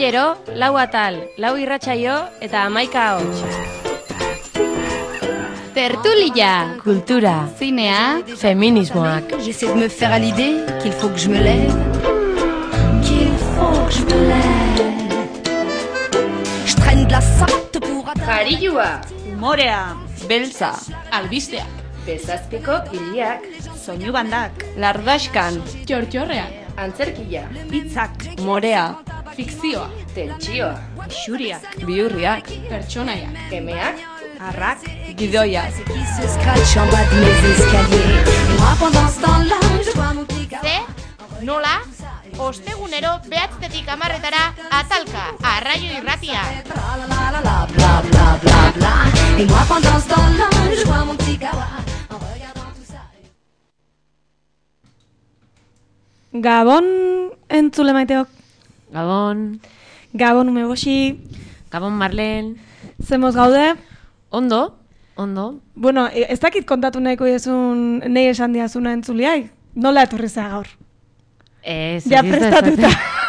gero, 4 atal, 4 irratsaio eta 11 ahots. Tertulia, kultura, zinea, feminismoak. J'essaie de me faire à l'idée qu'il faut que je me lève, Je traîne de la savate pour Jarilua, Humorea, beltza, albisteak, bezazpiko hiliak, soinu bandak, lardaskan, txortxorrean, antzerkia, hitzak, morea, fikzioa, tentsioa, xuriak, bihurriak, pertsonaiak, emeak, arrak, gidoiak. qui se scratche en bas de mes escaliers. Et moi pendant ce temps-là, je vois mon petit gars. Nola? Ostegunero 9:00 10:00 atalka, Arraio Irratia. Bla bla bla bla bla bla bla. Et moi pendant ce temps-là, je vois mon petit gars. En regardant tout ça. Gabon entzule maiteok. Gabon, Gabon umegoxi. Gabon Marlen, Zemoz gaude. ondo. Bueno, ez dakit kontatu nahiko dizun nei esan diazuna entzuliai. Nola etorri zea gaur? Ja prestatuta.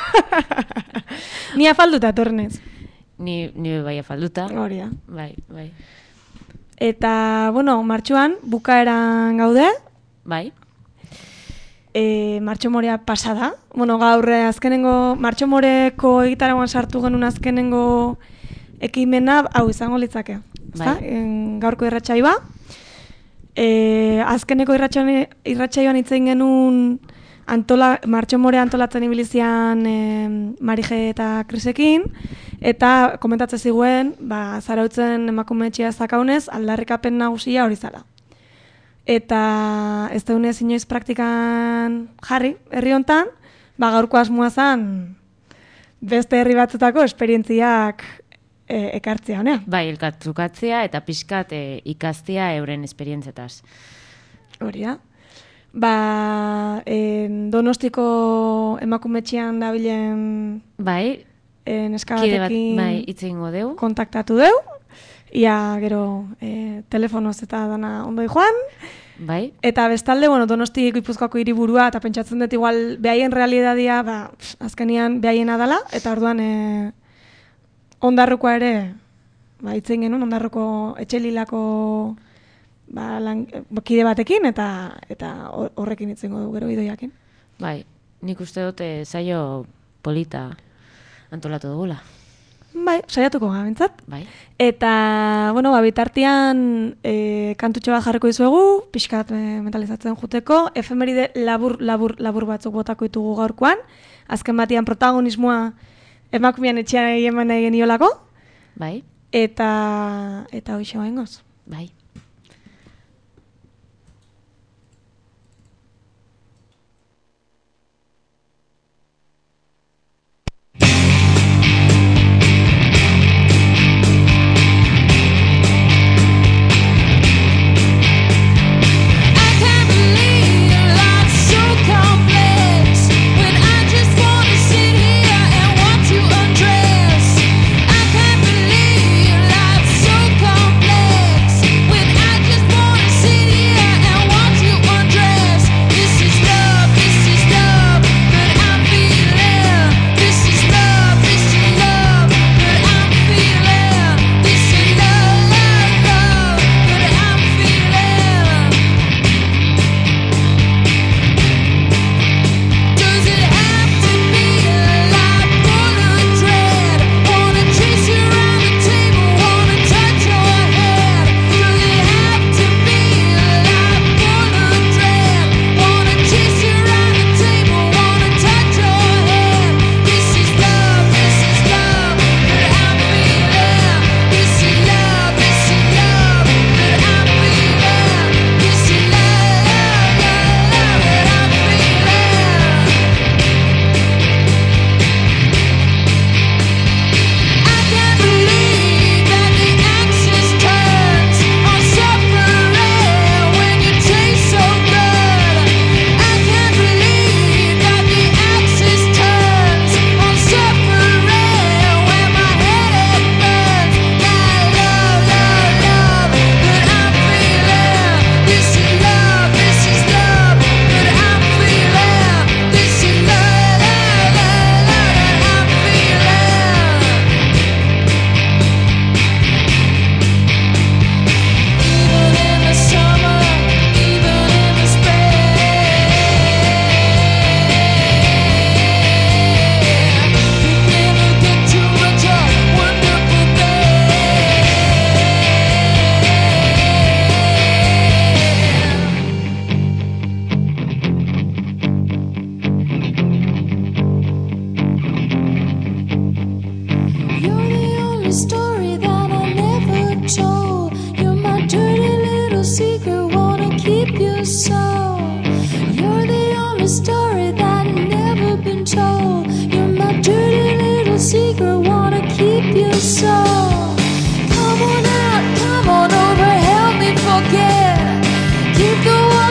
Ni afalduta etorrenez. Ni bai afalduta. Hori da. Bai. Eta, bueno, martxoan, bukaeran gaude. Bai. Martxo morea pasada. Bueno, gaur azkenengo, martxo moreko egitaragoan sartu genuen azkenengo ekimena, hau izango litzake. Bai. Gaurko irratsaioa. Azkeneko irratsaioan hitzein genuen martxo morea antolatzen ibilizian Marije eta Krisekin, eta komentatzen ziguen, Zarautzen emakume etxea zakaunez, aldarrikapen nagusia hori zala. Eta ez daunez inoiz praktikan jarri, herri hontan, gaurko asmoa zen beste herri batzutako esperientziak ekartzea honea. Bai, elkartrukatzea eta pixkat ikastea euren esperientzetaz. Hori da. Donostiko emakumetxean dabilen Bai, neska kide bat batekin bai hitz egingo deu. kontaktatu deu. Ia gero telefonoz eta dana ondoi joan. Bai. Eta bestalde, Donosti Gipuzkoako hiriburua, eta pentsatzen dut igual behaien realidadia, azkenian behaiena dala, eta orduan ondarrokoa ere, hitzen genuen, ondarroko etxelilako kide batekin, eta horrekin hitzen du gero idoiakin. Bai, nik uste dut saio polita antolatu dugula. Bai, saiatuko gabentzat. Bai. Eta, bitartean kantutxo bat jarriko dizuegu, pixkat mentalizatzen juteko, efemeride labur batzuk botako ditugu gaurkoan, azken batian protagonismoa emakumean etxean egin egin iolako. Bai. Eta hoxe baingoz. Bai. With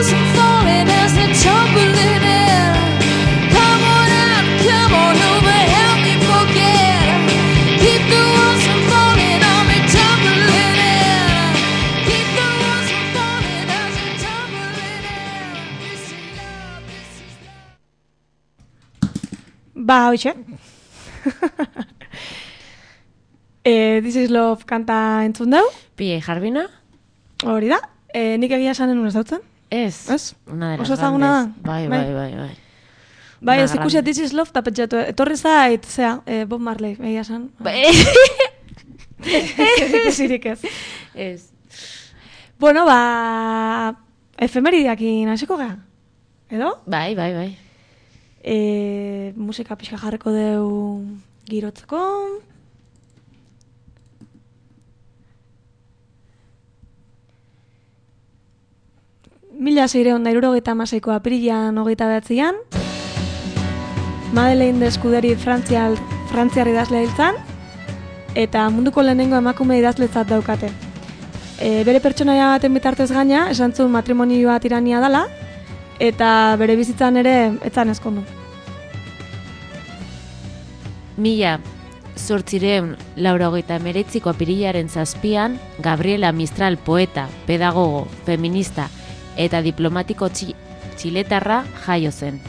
walls and falling as they're tumbling in. Come on out, come on over, help me forget. Keep the walls from falling on me, tumbling in. Keep the walls from falling as they're tumbling in. This is love, this is love. Ba, hoxe. This is Love kanta entzun dau. P.J. Harvina? Hori da. Nik egia esanen ez dautzen. Ez. Ez? Una de las Oso ezaguna da. grandes. Bai. Bai, Una ez ikusi grande. This is Love, eta pentsatu, etorri zait, Bob Marley, egia esan. Ikusirik ez. Ez. Bueno, ba, efemeridiakin hasiko gea. Edo? Bai. Musika pixka jarriko deu girotzeko. Mila 676ko apirilan 29an, Madeleine de Scuderi frantziar idazlea hiltzan, eta munduko lehenengo emakume idazletzat daukate. Bere pertsonaia baten bitartez gaina, esan zuen matrimonioa tirania dela, eta bere bizitzan ere etzan ezkondu. 1889ko apirilaren 7an, Gabriela Mistral poeta, pedagogo, feminista eta diplomatiko txiletarra jaio zen.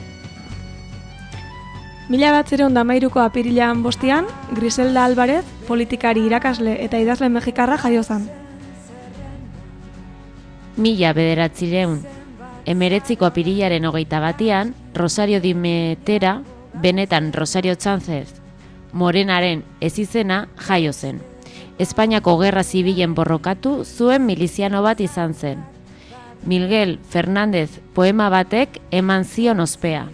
1913ko apirilan 5an, Griselda Álvarez, politikari, irakasle eta idazle mexikarra jaio zen. 1919ko apirilaren 21an, Rosario Dimetera, benetan Rosario Sánchez Morenaren ezizena jaio zen. Espainiako Gerra Zibilen borrokatu zuen miliziano bat izan zen. Miguel Fernández poema batek eman zion ospea.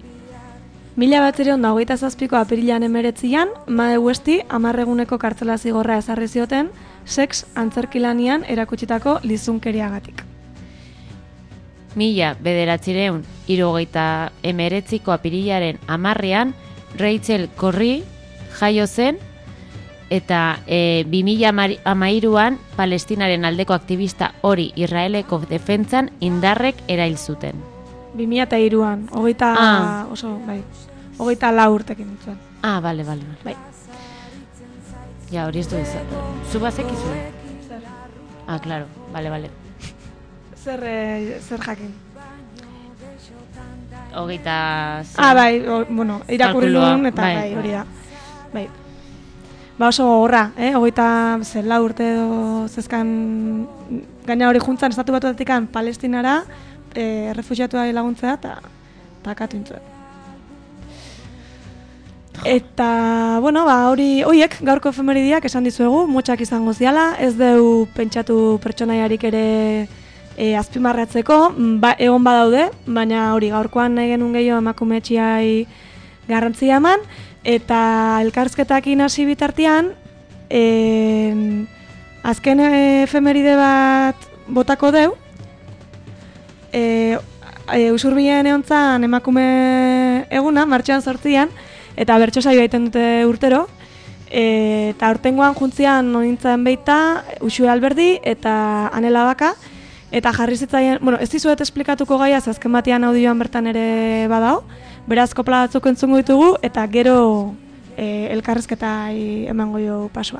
1927ko apirilan 19an, Mae Westi 10 eguneko kartzela zigorra ezarri zioten, sex antzerkilanian erakutsitako lizunkeriagatik. 1979ko apirilaren 10an, Rachel Corrie jaio zen, eta 2013an Palestinaren aldeko aktivista hori Israeleko defentsan indarrek erail zuten. 2003an, 24 urtekin dituen. Bale. Bai. Ja, hori ez du izan. Zu bazekizu? Claro, bale. Zer jakin? 20... Bai, irakurri nuen, eta Bai. bai, hori da. Bai. Ba oso gogorra, 24 urte edo zezkan gaina hori juntzan estatu batuetatik Palestinara refugiatua laguntzea eta pakatu intzuen. Eta, horiek gaurko efemeridiak esan dizuegu, motxak izango ziala, ez deu pentsatu pertsonaiarik ere azpimarratzeko, egon badaude, baina hori gaurkoan nahi genuen gehiago emakume txiai garrantzia eman, eta elkarrizketakin hasi bitartean, azken efemeride bat botako deu, Usurbilen egontzan emakume eguna, martxoan 8an, eta bertso saioa egiten dute urtero, eta aurtengoan juntzian nonintzen beita Uxue Alberdi eta Anela Baka, eta jarri zitzaien, ez dizuet esplikatuko gaia, azken batean audioan bertan ere badao, beraz kopla batzuk entzungo ditugu, eta gero elkarrizketa emango jo pasua.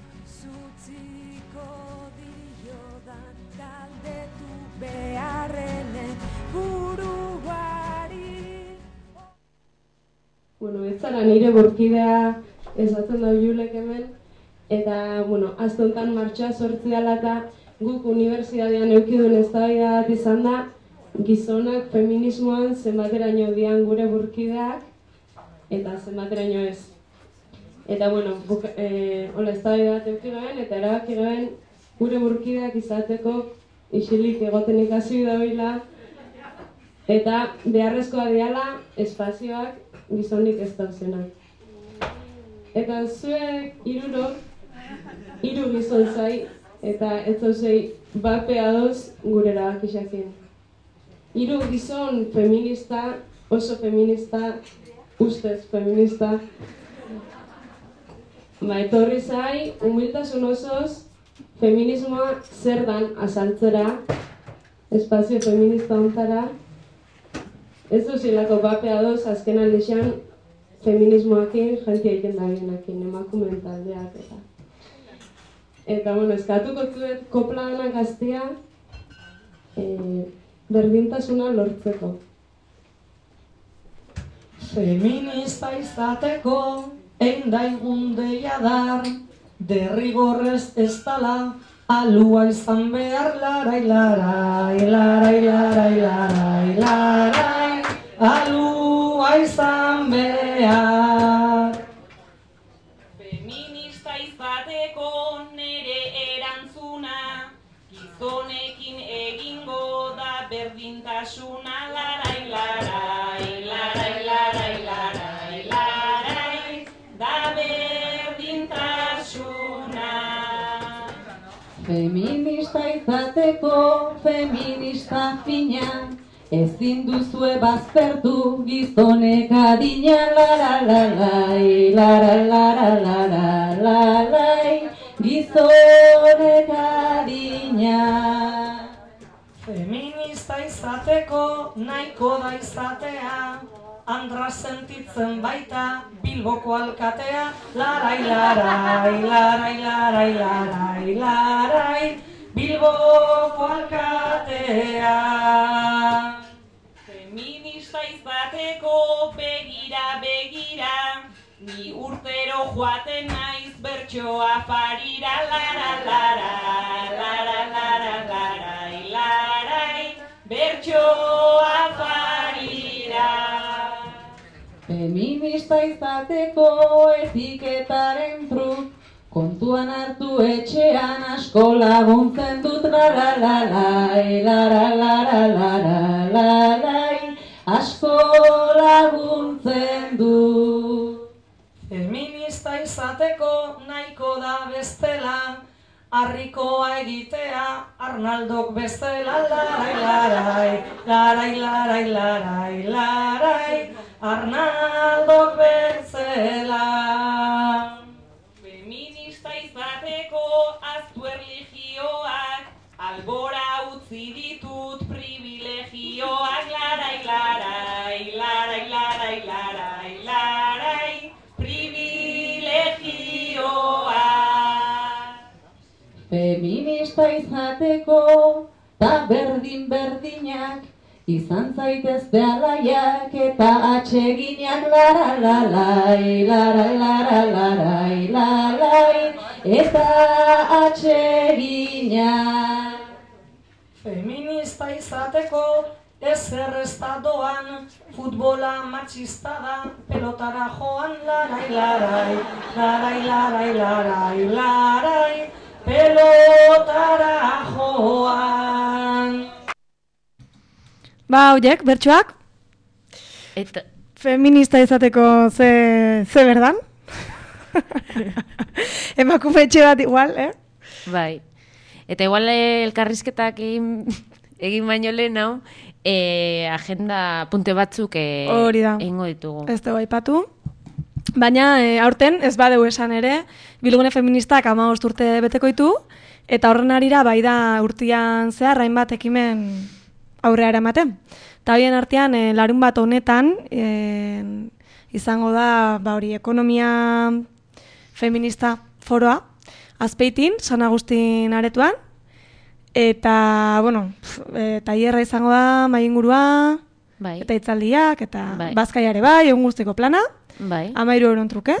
Ez zara nire burkidea esatzen da Julek hemen, eta, azte honetan martxoa 8 dela eta guk unibertsitatean eukidun eztabaida bat izan da, gizonak feminismoan zenbateraino dian gure burkideak, eta zenbateraino ez. Eta, hola eztabaida bat eukiduen, eta erabaki gaben gure burkideak izateko isilik egoten ikasi dagoela, eta beharrezkoa diala espazioak gizonik ez dauzenak. Eta zuek hiru gizon zai, eta ez dauzei bape adoz gure erabakixakin. 3 gizon feminista, oso feminista, ustez feminista, etorri zai, humiltasun osoz, feminismoa zer dan azaltzera, espazio feminista ontara, ez duzilako bapea doz azken aldixan feminismoakin, jentia egiten da bienakin, emakumeen taldeak eta. Eta, bueno, eskatuko zuet kopla dena gaztea berdintasuna lortzeko. Feminista izateko, eindaigun deia dar, derrigorrez ez dala, alua izan behar larai, larai, larai, larai, larai, larai, alua izan behar. Feminista izateko nere erantzuna, gizonekin egingo da berdintasuna, larai, larai, larai, larai, larai, larai, da berdintasuna. Feminista izateko, feminista fina, ezin duzue baztertu gizonek adina, lara-lalai, lara-lara-lara-lalai, gizonek adina. Feminista izateko nahiko da izatea, andra sentitzen baita Bilboko alkatea, larai, larai, larai, larai, larai, larai, Bilboko alkatea. Feminista izateko begira, begira, ni urtero joaten naiz bertsoa farira, lara, lara, lara, lara, larai, larai, bertsoa farira. Feminista izateko etiketaren truk, kontuan hartu etxean asko laguntzen dut, lara-lalai, lara-lara-lara-lalai, asko laguntzen dut. Feminista izateko nahiko da bestela, harrikoa egitea Arnaldok bezala, larai, larai, larai, larai, larai, larai, Arnaldok bezala. Feminista izateko aztu erlijioak, albora utzi ditut privilegioak, larai, larai, larai, larai, larai, larai, privilegioak. Feminista izateko, ta berdin-berdinak, izan zaitezte alaiak eta atseginak, lara-lalai, larai, lara-larai, lalai, eta atseginak. Feminista izateko ezer ez da doan, futbola matxista da, pelotara joan, larai, larai, larai, larai, larai, larai, pelotara joan. Ba, horiek, bertsoak, Eta feminista izateko ze berdan? Emakume etxe bat igual, bai. Eta igual elkarrizketak egin baino lehen hau, agenda punte batzuk Hori da. egingo ditugu. Ez dugu aipatu. Baina aurten ez badeu esan ere, Bilgune Feministak 15 urte beteko ditu, eta horren arira bai da urtean zehar hainbat ekimen aurrera eramaten. Eta horien artean, larun bat honetan, izango da hori ekonomia feminista foroa, Azpeitin, San Agustin aretoan, eta, bueno, tailerra izango da, mai ingurua, Bai. eta hitzaldiak, eta Bai. bazkaiare bai, egun guztiko plana, Bai. 13 euron truke.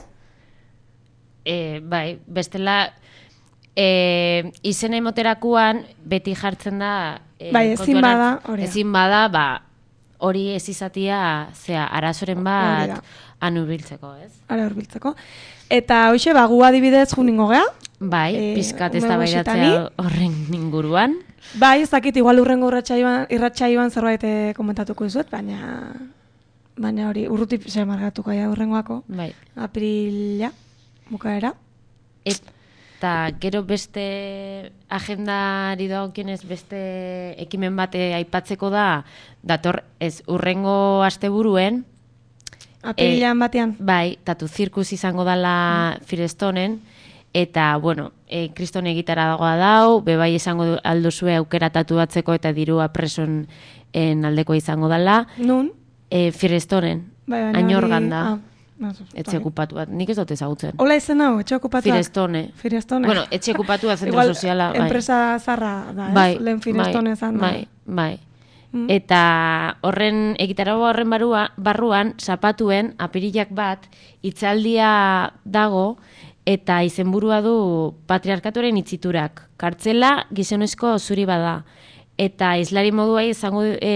Bai, bestela izen emoterakuan beti jartzen da Bai, ezin kontuan bada, hori da. ezin bada, hori ez izatia, arazoren Hori bat da. anubiltzeko, ez? Ara hurbiltzeko. Eta hoxe, gu adibidez juningo gea. Bai, pizkat ez ume da goxetani. horren inguruan. Bai, ez dakit, igual urrengo irratsaioan zerbait komentatuko dizuet, baina hori, urruti margatuko ja urrengoako. Bai. Aprila, bukaera. Eta gero beste agendari dagokionez beste ekimen bate aipatzeko da, dator ez urrengo asteburuen, Apirilan batean. bai, tatu zirkus izango dala Firestonen, eta, bueno, kriston egitara dagoa dau, bebai izango alduzue aukera tatuatzeko eta dirua preson aldeko izango dela. Nun? Firestonen, Bai, Añorgan da. Etxe bai. okupatu bat, nik ez dut ezagutzen. Hola izen hau, etxe okupatuak. Firestone. Bueno, etxe okupatua zentro Igual, soziala. Bai. Enpresa zarra da, ez? Bai, Lehen Firestone zan da. Bai. Eta horren, egitaragua horren barruan, zapatuen, apirilak bat, hitzaldia dago, eta izenburua du patriarkatuaren itziturak. Kartzela gizonezko zuri bada. Eta islari modua izango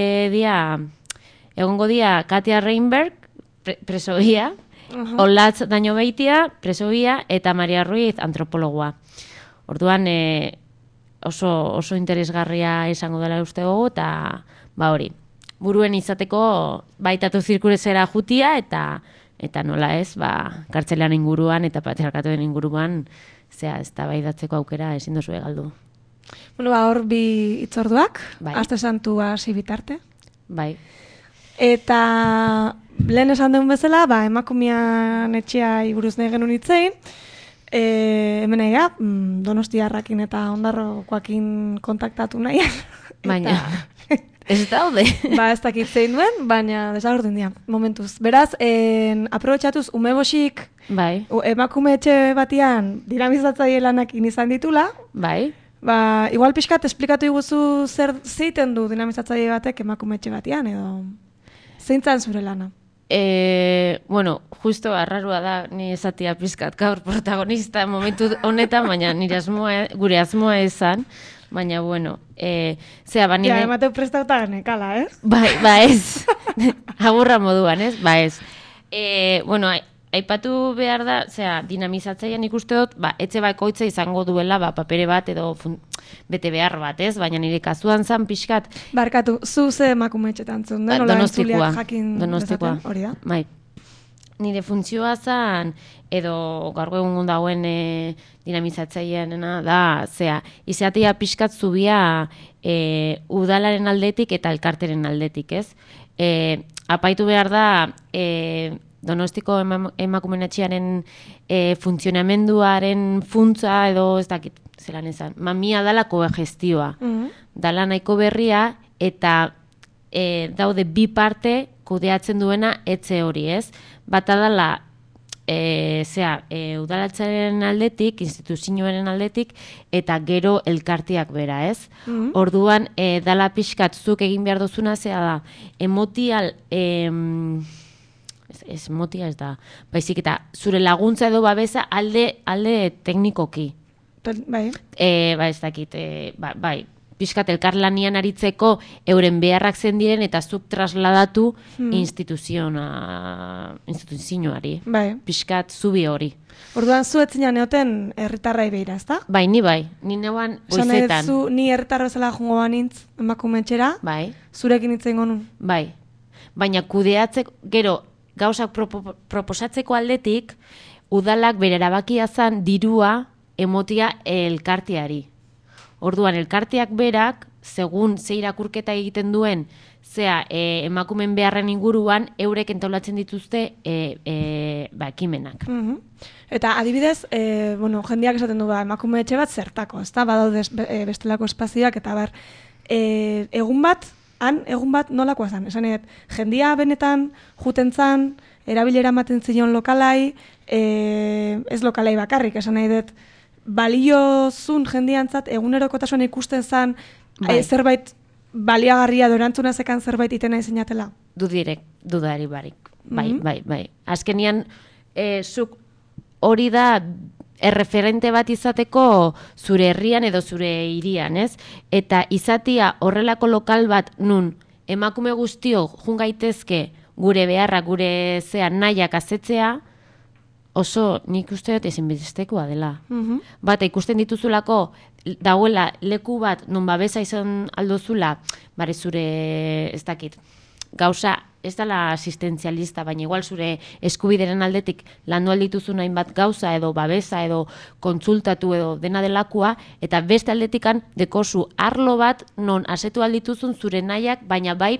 egongo dia Katia Reinberg, presogia, Olatz Daño Beitia, presogia, eta Maria Ruiz, antropologoa. Orduan, oso interesgarria izango dela uste gogu, eta hori, buruen izateko baitatu zirkulezera jutia, eta nola ez, kartzelean inguruan eta patriarkatuen inguruan, ez da baidatzeko aukera ezin duzu galdu. Bueno, hor bi itzorduak, Bai. Aste Santua hasi bitarte. Bai. Eta lehen esan den bezala, emakumean etxea buruz nahi genuen hitzein, hemen nahi Donostiarrakin eta Ondarrokoakin kontaktatu nahian. Baina, ez daude. Ez dakit zein duen, baina desagorten dira, momentuz. Beraz, aprobetxatuz, umebosik, bai. Emakume etxe batian dinamizatzaile lanak izan ditula, Bai. Igual pixkat esplikatu iguzu zer zeiten du dinamizatzaile batek emakume etxe batian, edo zeintzan zure lana? Bueno, justo arrarua da ni esatia pizkat gaur protagonista momentu honetan, baina gure asmoa esan, baina bueno, Ja, emateu prestauta nekala, ez? Ba ez, agurra moduan, ez? Ba ez. Bueno, aipatu behar da, dinamizatzailean ikuste dut, etxe bakoitza izango duela, papere bat edo bete behar bat, ez? Baina nire kasuan zan pixkat. Barkatu, zu ze emakume etxetan zuen, nola entzuliak jakin dezaten, hori da? Bai. Nire funtzioa zan, edo gaur egun dagoen dinamizatzaileana da, izatea pixkat zubia udalaren aldetik eta elkarteren aldetik, ez? Apaitu behar da, Donostiko emakumen etxearen funtzionamenduaren funtza edo ez dakit, zelan esan, mamia dala koegestioa. Dala nahiko berria eta daude bi parte kudeatzen duena etxe hori, ez? Bata dala, udalatzaren aldetik, instituzioaren aldetik, eta gero elkartiak bera, ez? Orduan, dala pixkat zuk egin behar duzuna, da, emotial... Ez motia ez da, baizik eta zure laguntza edo babesa alde teknikoki. Bai. Ez dakit, bai, pixkat elkarlanian aritzeko euren beharrak zen diren eta zuk trasladatu instituzioari. Bai. Pixkat zubi hori. Orduan zu etzinan neoten herritarrai behira, ez da? Bai, ni neuan goizetan. Ni herritarro zela jongo banintz emakumetxera, bai. Zurekin itzen gonun. Bai, baina kudeatzeko, gero, gauzak proposatzeko aldetik, udalak bere erabakia zan dirua emotia elkarteari. Orduan, elkarteak berak, segun ze irakurketa egiten duen, emakumen beharren inguruan, eurek entaulatzen dituzte ekimenak. Eta adibidez, jendeak esaten du emakume etxe bat zertako, ezta? Badaude bestelako espazioak, eta egun bat nolakoa zen. Esan edo, jendia benetan juten zan, erabilera ematen zion lokalai, ez lokalai bakarrik, esan nahi dut, baliozun jendiantzat egunerokotasuan ikusten zan zerbait baliagarria dorantzuna zekan zerbait itena izinatela? Dudari barik. Bai. Azkenian, zuk hori da erreferente bat izateko zure herrian edo zure hirian, ez? Eta izatia horrelako lokal bat nun emakume guztio jun gaitezke gure beharra, gure nahiak azetzea, oso nik uste dut ezinbestekoa dela. Bata ikusten dituzulako dagoela leku bat non babesa izan aldozula, bare zure ez dakit, gauza ez dela asistenzialista, baina igual zure eskubideren aldetik landu aldituzun hainbat gauza edo babesa edo kontsultatu edo dena delakoa, eta beste aldetikan dekozu arlo bat non asetu aldituzun zure nahiak, baina bai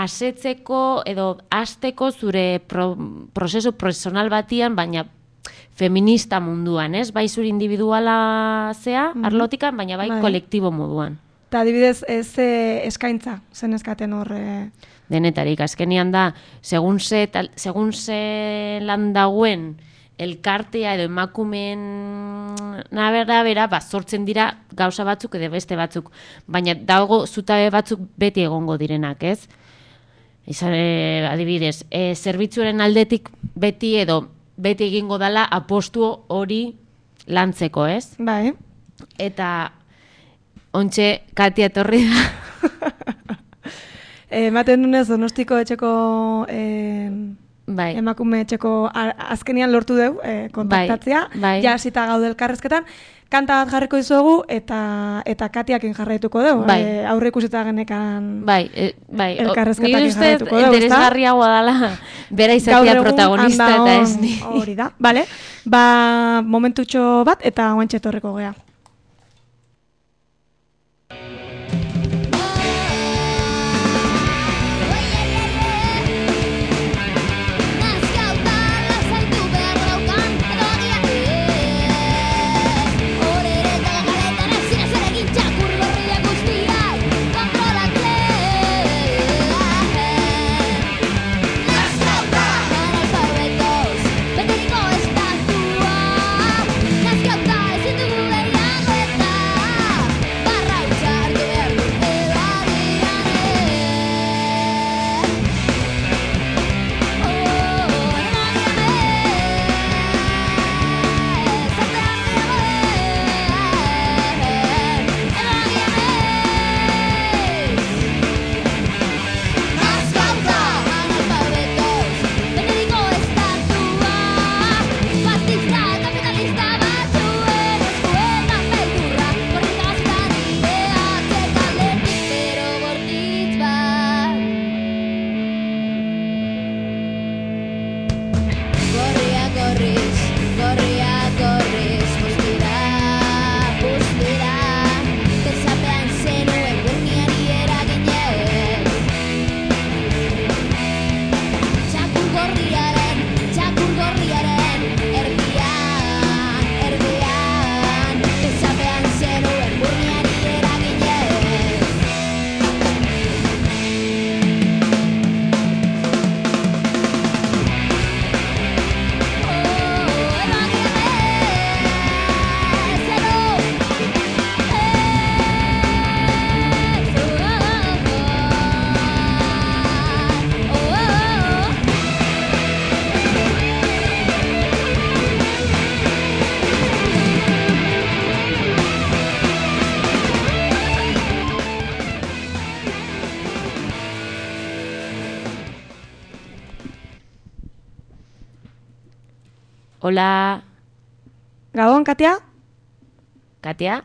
asetzeko edo hasteko zure prozesu profesional batian, baina feminista munduan, ez? Bai zuri individuala zea, arlotikan, baina bai kolektibo moduan. Eta adibidez, ez eskaintza, zen eskaten hor... Denetarik, azkenian da, segun ze lan dauen elkartea edo emakumeen bera, sortzen dira gauza batzuk edo beste batzuk, baina dago zutabe batzuk beti egongo direnak, ez? Adibidez, zerbitzuaren aldetik beti egingo dala apostu hori lantzeko, ez? Bai. Eta ontxe Katia etorri da. Ematen dunez, Donostiko etxeko emakume etxeko azkenian lortu deu kontaktatzea, ja hasita gaude elkarrezketan, kanta bat jarriko dizuegu eta Katiakin jarraituko deu, aurre ikusita genekan elkarrezketakin jarraituko deu. Interesgarriagoa dala, bera izatea protagonista eta ez ni. Hori da, bale? Momentutxo bat eta guantxe etorriko gea. Hola. Gabon, Katia? Katia?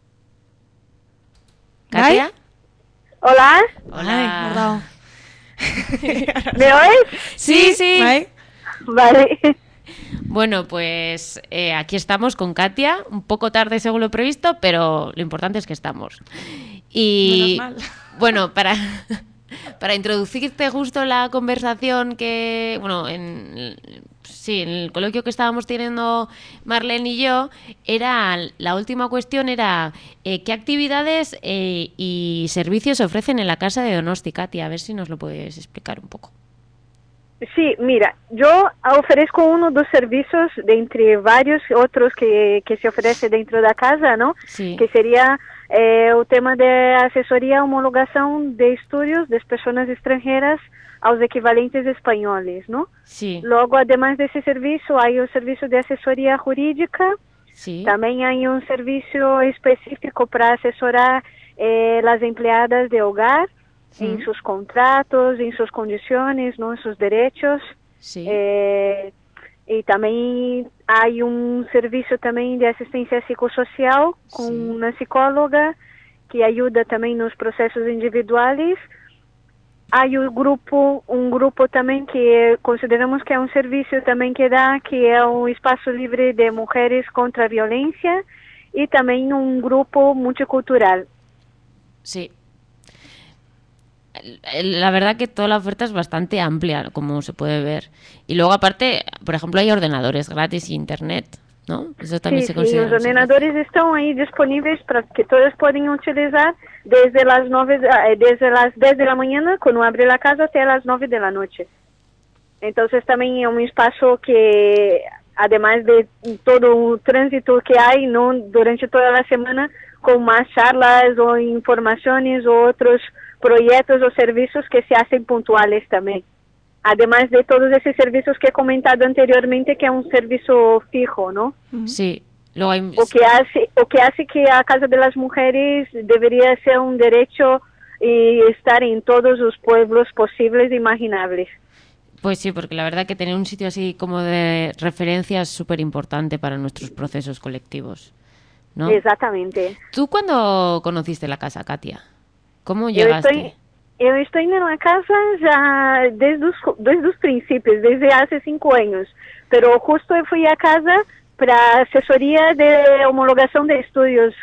Katia? Hola. Hola. ¿Me oís? Sí, sí. Vale. Bueno, pues aquí estamos con Katia, un poco tarde según lo previsto, pero lo importante es que estamos. Y menos mal. Bueno, para introducirte justo la conversación que, bueno, en el coloquio que estábamos teniendo Marlene y yo, la última cuestión era ¿qué actividades y servicios se ofrecen en la Casa de Donosti, Katia? A ver si nos lo puedes explicar un poco. Sí, mira, yo ofrezco uno de los servicios de entre varios otros que se ofrece dentro de la casa, ¿no? Sí. Que sería el tema de asesoría, homologación de estudios de personas extranjeras a los equivalentes españoles, ¿no? Sí. Luego, además de ese servicio, hay el servicio de asesoría jurídica. Sí. También hay un servicio específico para asesorar las empleadas de hogar. Sí. En sus contratos, en sus condiciones, ¿no? En sus derechos. Sí. Y también hay un servicio también de asistencia psicosocial con sí. Una psicóloga que ayuda también en los procesos individuales. Hay un grupo también que consideramos que es un servicio también que da, que es un espacio libre de mujeres contra violencia, y también un grupo multicultural. Sí. la verdad que toda la oferta es bastante amplia, como se puede ver. Y luego, aparte, por ejemplo, hay ordenadores gratis y internet, ¿no? Eso también se considera. Los ordenadores están ahí disponibles para que todos puedan utilizar desde las 10 de la mañana, cuando abre la casa, hasta las 9 de la noche. Entonces también es un espacio que, además de todo el tránsito que hay, ¿no?, durante toda la semana, con más charlas o informaciones o otros proyectos o servicios que se hacen puntuales también. Además de todos esos servicios que he comentado anteriormente, que es un servicio fijo, ¿no? Sí. Luego hay... o que hace que a Casa de las Mujeres debería ser un derecho y estar en todos los pueblos posibles e imaginables. Pues sí, porque la verdad que tener un sitio así como de referencia es súper importante para nuestros procesos colectivos, ¿no? Exactamente. ¿Tú cuándo conociste la casa, Katia? ¿Cómo llegaste? Eu estou indo na casa já desde os princípios, desde há 5 anos. Pero justo eu fui à casa para assessoria de homologação de estudos.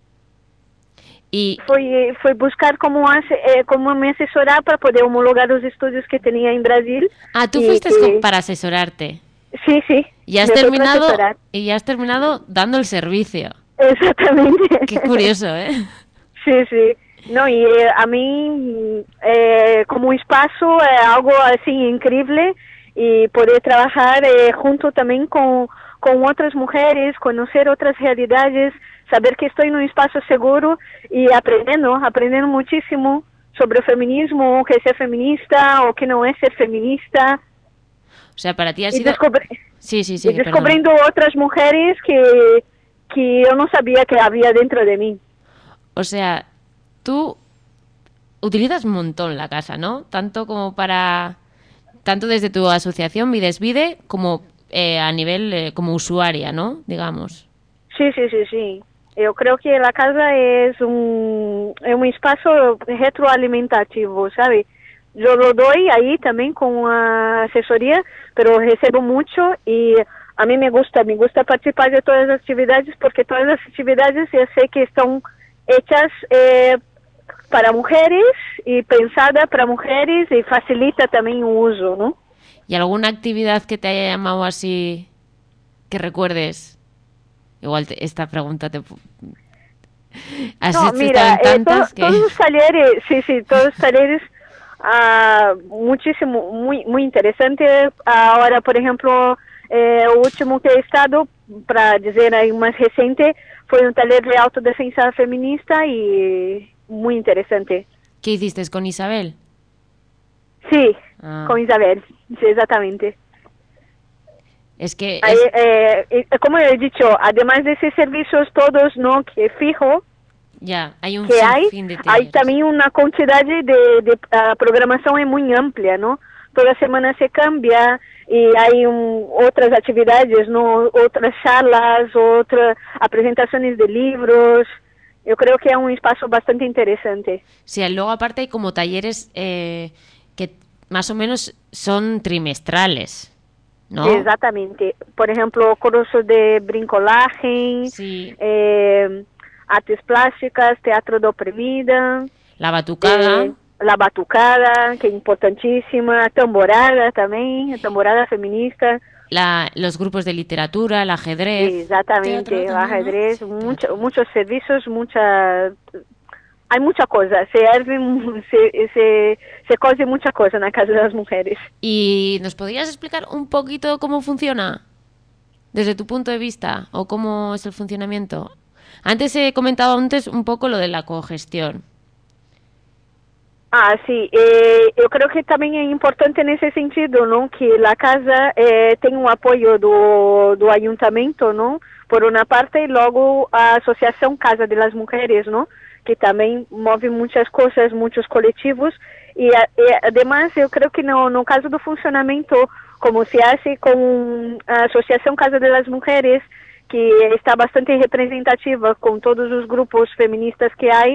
E foi buscar como me asesorar para poder homologar os estudos que tinha em Brasil. Ah, tú fuiste para asesorarte. Sí, sí. Y has terminado dando el servicio. Exactamente. Qué curioso, ¿eh? Sí, sí. No, y a mí como espacio algo así increíble y poder trabajar junto también con otras mujeres, conocer otras realidades, saber que estoy en un espacio seguro y aprendiendo muchísimo sobre el feminismo, que es ser feminista o que no es ser feminista. O sea, para ti ha sido... Sí, descubriendo otras mujeres que yo no sabía que había dentro de mí. O sea, tú utilizas un montón la casa, ¿no? Tanto desde tu asociación Videsvide como a nivel como usuaria, ¿no? Digamos. Sí. Yo creo que la casa es un espacio retroalimentativo, ¿sabe? Yo lo doy ahí también con asesoría, pero recibo mucho y a mí me gusta participar de todas las actividades porque todas las actividades yo sé que están hechas para mujeres y pensada para mujeres y facilita también el uso, ¿no? ¿Y alguna actividad que te haya llamado así que recuerdes? Igual esta pregunta te... No, mira, todos los talleres, todos los talleres muchísimo, muy interesante. Ahora, por ejemplo, el último que he estado, para decir ahí más reciente, fue un taller de autodefensa feminista y muy interesante. ¿Qué hiciste con Isabel? Sí, con Isabel, sí, exactamente. Es que... como he dicho, además de esos servicios todos, ¿no?, que fijo, ya, hay un fin de hay también una cantidad de programación es muy amplia, ¿no? Toda semana se cambia y hay otras actividades, ¿no?, otras charlas, otras presentaciones de libros. Yo creo que es un espacio bastante interesante. Sí, luego aparte hay como talleres que más o menos son trimestrales, ¿no? Exactamente. Por ejemplo, cursos de brincolaje, sí. artes plásticas, teatro de oprimida. La batucada. La batucada, que es importantísima. Tamborada también, tamborada feminista. Los grupos de literatura, el ajedrez. Sí, exactamente, el ajedrez, ¿no? Muchos servicios, hay mucha cosa, se cose mucha cosa en la Casa de las Mujeres. ¿Y nos podrías explicar un poquito cómo funciona? Desde tu punto de vista, o cómo es el funcionamiento. Antes he comentado un poco lo de la cogestión. Sí, yo creo que también es importante en ese sentido, ¿no?, que la casa tenga un apoyo do ayuntamiento, ¿no?, por una parte, y luego a Asociación Casa de las Mujeres, ¿no?, que también mueve muchas cosas, muchos colectivos, y además yo creo que no caso do funcionamiento, como se hace con a Asociación Casa de las Mujeres, que está bastante representativa con todos los grupos feministas que hay,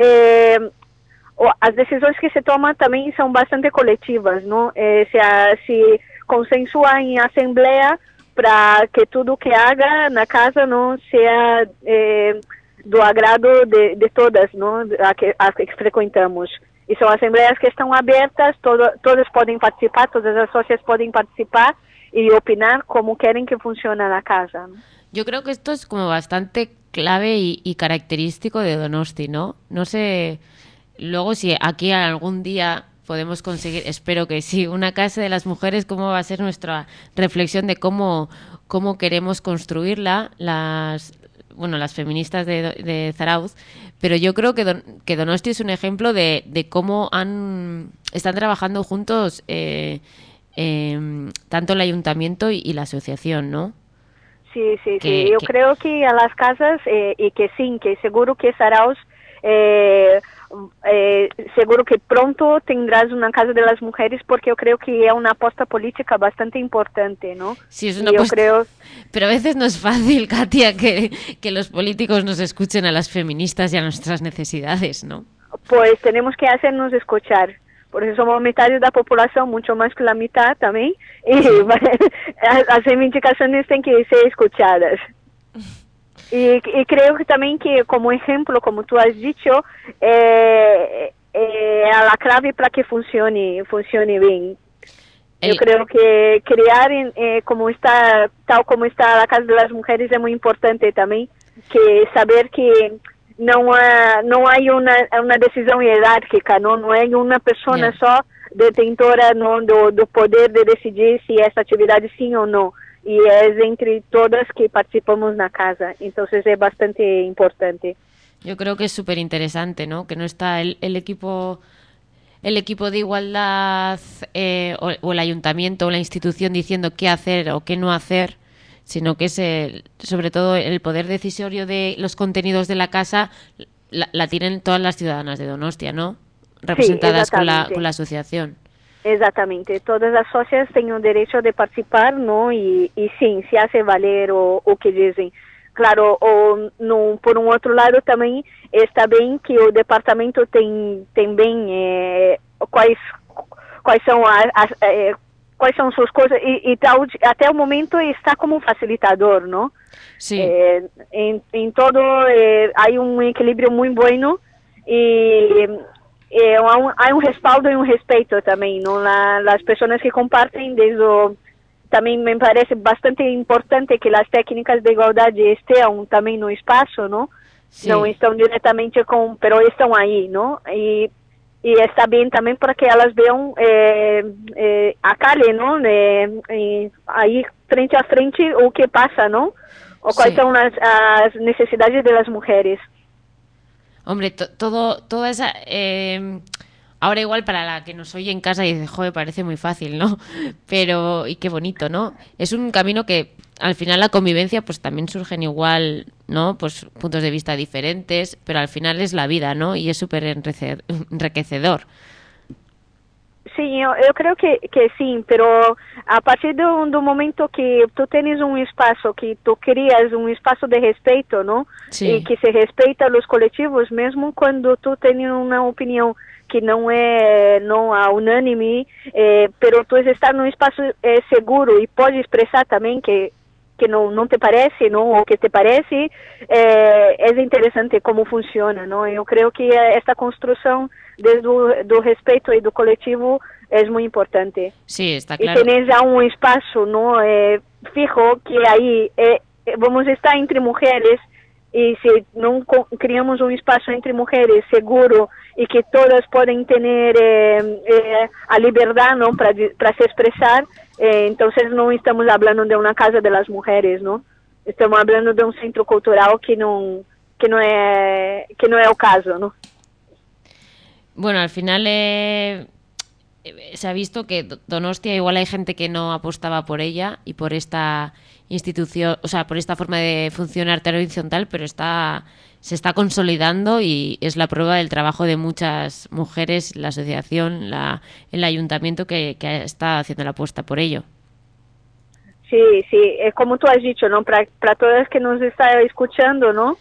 as decisões que se tomam também são bastante coletivas, não? Se consensua em assembleia para que tudo que haga na casa não seja do agrado de todas, ¿no? A que frequentamos. E são assembleias que estão abertas, todas podem participar, todas as sócias podem participar y opinar como quieren que funcione la casa, ¿no? Yo creo que esto es como bastante clave y característico de Donosti, ¿no? No sé, luego si aquí algún día podemos conseguir, espero que sí, una casa de las mujeres, cómo va a ser nuestra reflexión de cómo queremos construirla, las feministas de Zarauz, pero yo creo que Donosti es un ejemplo de cómo están trabajando juntos tanto el ayuntamiento y la asociación, ¿no? Sí. Yo creo que a las casas, y que sí, que seguro que Zarauz, seguro que pronto tendrás una casa de las mujeres, porque yo creo que es una apuesta política bastante importante, ¿no? Sí, es una apuesta, pero a veces no es fácil, Katia, que los políticos nos escuchen a las feministas y a nuestras necesidades, ¿no? Pues tenemos que hacernos escuchar, porque somos mitad de la población, mucho más que la mitad también, y las reivindicaciones tienen que ser escuchadas. Y creo que también que como ejemplo, como tú has dicho, la clave para que funcione bien. Yo creo que crear tal como está la Casa de las Mujeres es muy importante también, que saber que no hay una decisión jerárquica, no hay una persona só detentora do poder de decidir si esta actividad sí o no. Y es entre todas que participamos en la casa, entonces es bastante importante. Yo creo que es súper interesante, ¿no? Que no está el equipo de igualdad o el ayuntamiento o la institución diciendo qué hacer o qué no hacer, sino que es sobre todo el poder decisorio de los contenidos de la casa la tienen todas las ciudadanas de Donostia, ¿no? Representadas sí, con la asociación. Exactamente, todas las socias tienen el derecho de participar, ¿no? Y sí, se hace valer o que dicen. Claro, por un otro lado también está bien que el departamento tenga cuáles son sus cosas y hasta el momento está como un facilitador, ¿no? Sí. En todo hay un equilibrio muy bueno y hay un respaldo y un respeto también, ¿no? Las personas que comparten también me parece bastante importante que las técnicas de igualdad estén también en el espacio, ¿no? Sí. No están directamente pero están ahí, ¿no? Y está bien también para que ellas vean a calle, ¿no? Ahí frente a frente o qué pasa, ¿no? O cuáles son las necesidades de las mujeres. Hombre, toda esa... ahora igual para la que nos oye en casa y dice, joder, parece muy fácil, ¿no? Pero, y qué bonito, ¿no? Es un camino que al final la convivencia pues también surgen igual, ¿no? Pues puntos de vista diferentes, pero al final es la vida, ¿no? Y es súper enriquecedor. Sí, yo creo que sí, pero a partir de un momento que tú tienes un espacio, que tú creas un espacio de respeto, ¿no? Sí. Y que se respeta los colectivos, mesmo cuando tú tienes una opinión que no es unánime, pero tú estás en un espacio seguro y puedes expresar también que no te parece, ¿no? O que te parece, es interesante cómo funciona, ¿no? Yo creo que esta construcción desde el respeto y del colectivo es muy importante. Sí, está claro. Y tener ya un espacio, ¿no? Fijo que ahí vamos a estar entre mujeres y si no criamos un espacio entre mujeres seguro y que todas pueden tener a libertad, ¿no? Para se expresar, entonces no estamos hablando de una casa de las mujeres, ¿no? Estamos hablando de un centro cultural que no es el caso, ¿no? Bueno, al final se ha visto que Donostia igual hay gente que no apostaba por ella y por esta institución, o sea, por esta forma de funcionar tan horizontal, pero se está consolidando y es la prueba del trabajo de muchas mujeres, la asociación, el ayuntamiento que está haciendo la apuesta por ello. Sí, como tú has dicho, ¿no? Para todas que nos están escuchando, ¿no?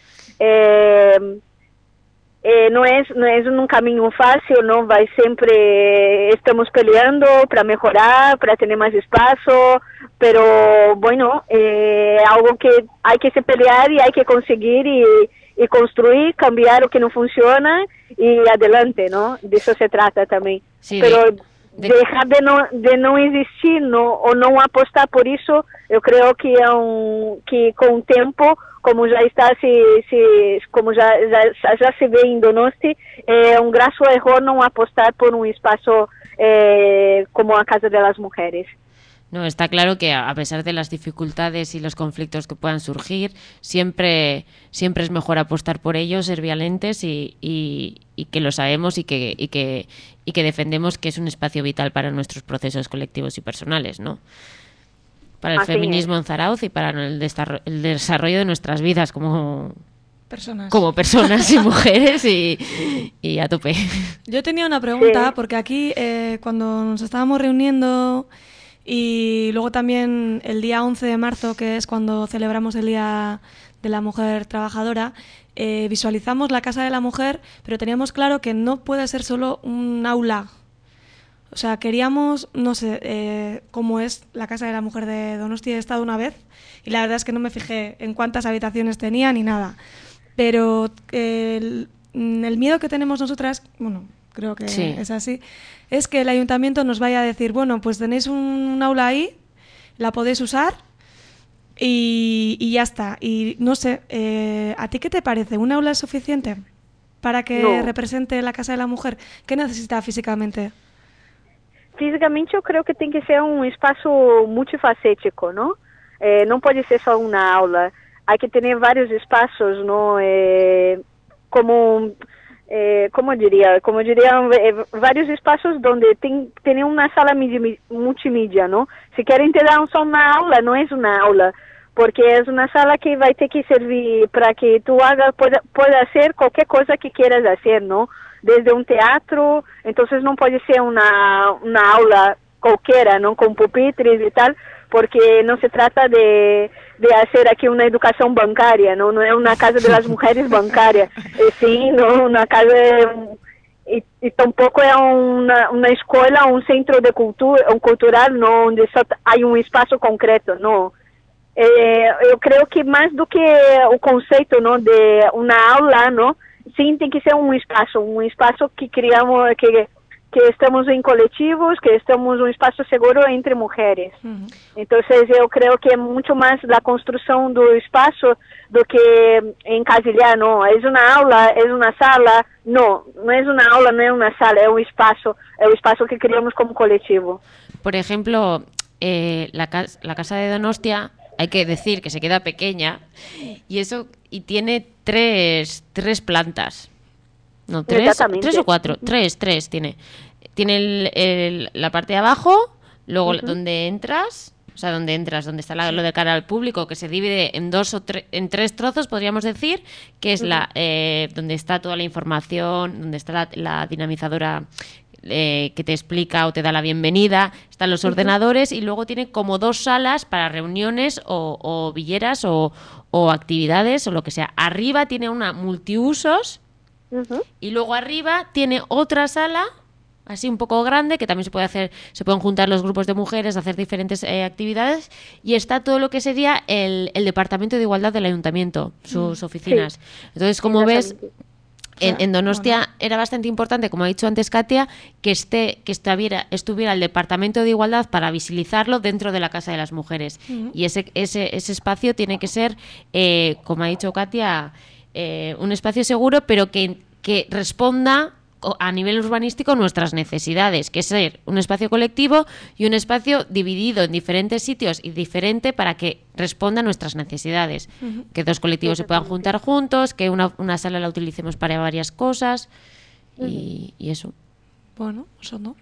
No es un camino fácil, ¿no? Estamos peleando para mejorar, para tener más espacio, pero bueno, algo que hay que se pelear y hay que conseguir y construir, cambiar lo que no funciona y adelante, ¿no? De eso se trata también. Sí, pero dejar de no existir, ¿no? O no apostar por eso, yo creo que con tiempo, como ya está, como ya se ve en Donosti, un graso error no apostar por un espacio como a Casa de las Mujeres. No, está claro que a pesar de las dificultades y los conflictos que puedan surgir, siempre es mejor apostar por ellos, ser valientes y que lo sabemos y que defendemos que es un espacio vital para nuestros procesos colectivos y personales, ¿no? Para el feminismo en Zarauz y para el desarrollo de nuestras vidas como personas y mujeres y a tope. Yo tenía una pregunta, porque aquí cuando nos estábamos reuniendo y luego también el día 11 de marzo, que es cuando celebramos el Día de la Mujer Trabajadora, visualizamos la Casa de la Mujer, pero teníamos claro que no puede ser solo un aula. O sea, queríamos, no sé, cómo es la Casa de la Mujer de Donosti. He estado una vez y la verdad es que no me fijé en cuántas habitaciones tenía ni nada. Pero el miedo que tenemos nosotras, bueno, creo que sí, es así, es que el ayuntamiento nos vaya a decir, bueno, pues tenéis un aula ahí, la podéis usar y ya está. Y no sé, ¿a ti qué te parece? ¿Un aula es suficiente para que represente la Casa de la Mujer? ¿Qué necesita físicamente? Físicamente eu creio que tem que ser um espaço multifacético, não? Não pode ser só uma aula. Há que ter vários espaços, não? Como eu diria, vários espaços onde tem uma sala multimídia, não? Se querem ter só uma aula, não é uma aula, porque é uma sala que vai ter que servir para que tu pueda fazer qualquer coisa que queiras fazer, não? Desde um teatro, então não pode ser uma aula qualquer, não, com pupitres e tal, porque não se trata de fazer aqui uma educação bancária, não é uma casa das mulheres bancária, sim, não, uma casa e tampouco é uma escola, um centro de cultura, cultural, não, onde só há um espaço concreto, não. Eu creio que mais do que o conceito, não, de uma aula, não, sim, tem que ser um espaço que criamos, que estamos em coletivos, que estamos um espaço seguro entre mulheres. Então, eu creio que é muito mais da construção do espaço do que encasilhar, não, é uma aula, é uma sala, não é uma aula, não é uma sala, é um espaço que criamos como coletivo. Por ejemplo, la Casa de Donostia, hay que decir que se queda pequeña y tiene tres plantas. No, tres o cuatro. Tres tiene. Tiene la parte de abajo, luego donde entras, donde está lo de cara al público, que se divide en en tres trozos, podríamos decir, que es donde está toda la información, donde está la dinamizadora que te explica o te da la bienvenida, están los ordenadores y luego tiene como dos salas para reuniones o villeras o actividades o lo que sea. Arriba tiene una multiusos y luego arriba tiene otra sala así un poco grande que también se pueden juntar los grupos de mujeres, hacer diferentes actividades, y está todo lo que sería el Departamento de Igualdad del Ayuntamiento, sus oficinas. Sí. Entonces, como ves, en Donostia era bastante importante, como ha dicho antes Katia, que estuviera el Departamento de Igualdad para visibilizarlo dentro de la Casa de las Mujeres. Y ese espacio tiene que ser, como ha dicho Katia, un espacio seguro, pero que responda a nivel urbanístico nuestras necesidades, que es ser un espacio colectivo y un espacio dividido en diferentes sitios y diferente para que responda a nuestras necesidades. Que dos colectivos se puedan juntar juntos, que una sala la utilicemos para varias cosas y eso. Bueno, eso no.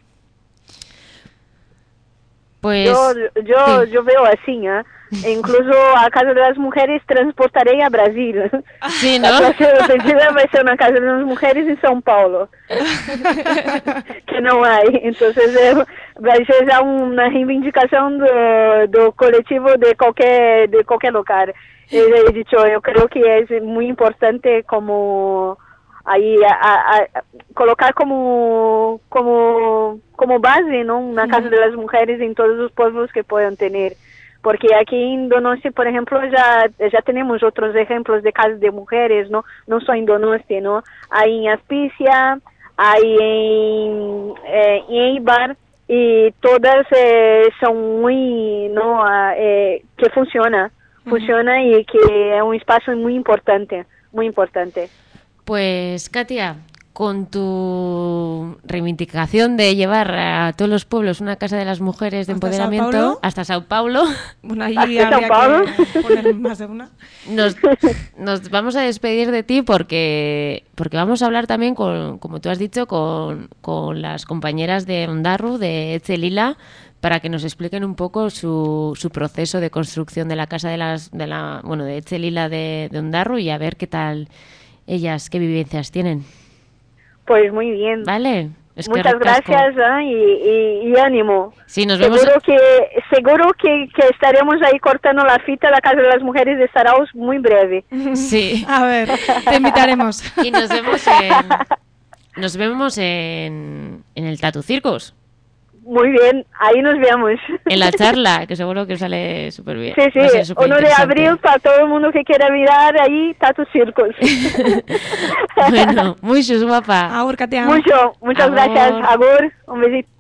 Pues yo veo así, incluso a Casa de las Mujeres transportaré a Brasil. Sí, ¿no? La próxima ofensiva va a ser una Casa de las Mujeres en São Paulo, que no hay. Entonces va a ser ya una reivindicación do colectivo de cualquier lugar. He dicho, yo creo que es muy importante como ahí a colocar como base, ¿no? Una Casa de las Mujeres en todos los pueblos que puedan tener, porque aquí en Donosti, por ejemplo, ya tenemos otros ejemplos de casas de mujeres, ¿no? No solo en Donosti, ¿no? Hay en Aspicia, hay en Eibar, y todas son muy, ¿no? Que funciona y que es un espacio muy importante, muy importante. Pues, Katia, con tu reivindicación de llevar a todos los pueblos una casa de las mujeres de empoderamiento hasta Sao Paulo, bueno, allí habría que poner más de una. Nos vamos a despedir de ti porque vamos a hablar también, como tú has dicho, con las compañeras de Ondarru, de Etxe Lila, para que nos expliquen un poco su proceso de construcción de la casa de Etxe Lila de Ondarru, y a ver qué tal ellas, qué vivencias tienen. Pues muy bien. Vale. Muchas gracias y ánimo. Sí, nos vemos. Seguro que estaremos ahí cortando la fita de la Casa de las Mujeres de Zarauz muy breve. Sí. A ver, te invitaremos. Y nos vemos en el Tattoo Circus. Muy bien, ahí nos vemos. En la charla, que seguro que sale súper bien. Sí, 1 de abril para todo el mundo que quiera mirar ahí Tattoo Circus. Bueno, muchos, guapa. Agur, Katia. Muchas gracias. Agur, un besito.